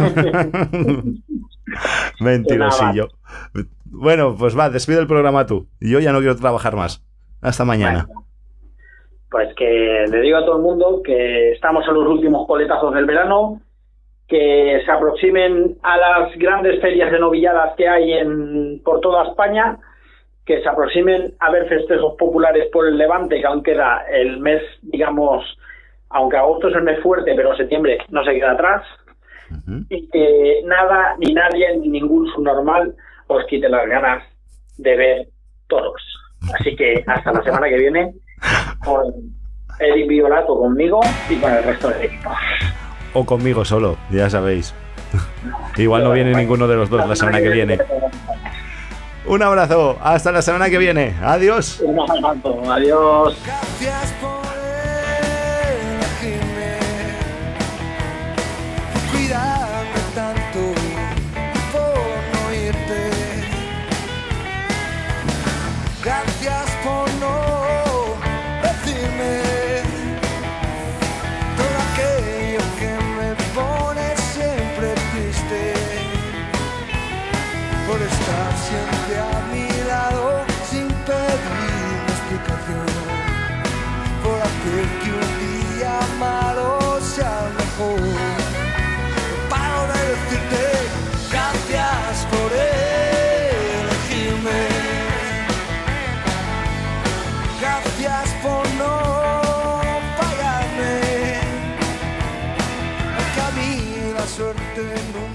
Mentirosillo. Bueno, pues va, despide el programa tú. Yo ya no quiero trabajar más. Hasta mañana. Bueno, pues que le digo a todo el mundo que estamos en los últimos coletazos del verano, que se aproximen a las grandes ferias de novilladas que hay por toda España, que se aproximen a ver festejos populares por el Levante, que aún queda el mes, digamos, aunque agosto es el mes fuerte, pero septiembre no se queda atrás, y que nada, ni nadie, ni ningún subnormal os quite las ganas de ver toros. Así que hasta la semana que viene, con Eric Violato conmigo y con el resto del equipo. O conmigo solo, ya sabéis. Igual no viene ninguno de los dos la semana que viene. Un abrazo, hasta la semana que viene. Adiós. Un abrazo, adiós. Gracias por elegirme, cuidarme tanto, por no irte. Gracias por no decirme todo aquello que me pone siempre triste, por estar siempre a mi lado sin pedir explicación, por hacer que un día malo sea mejor. No paro de decirte gracias por elegirme, gracias por no pagarme, porque a mí la suerte no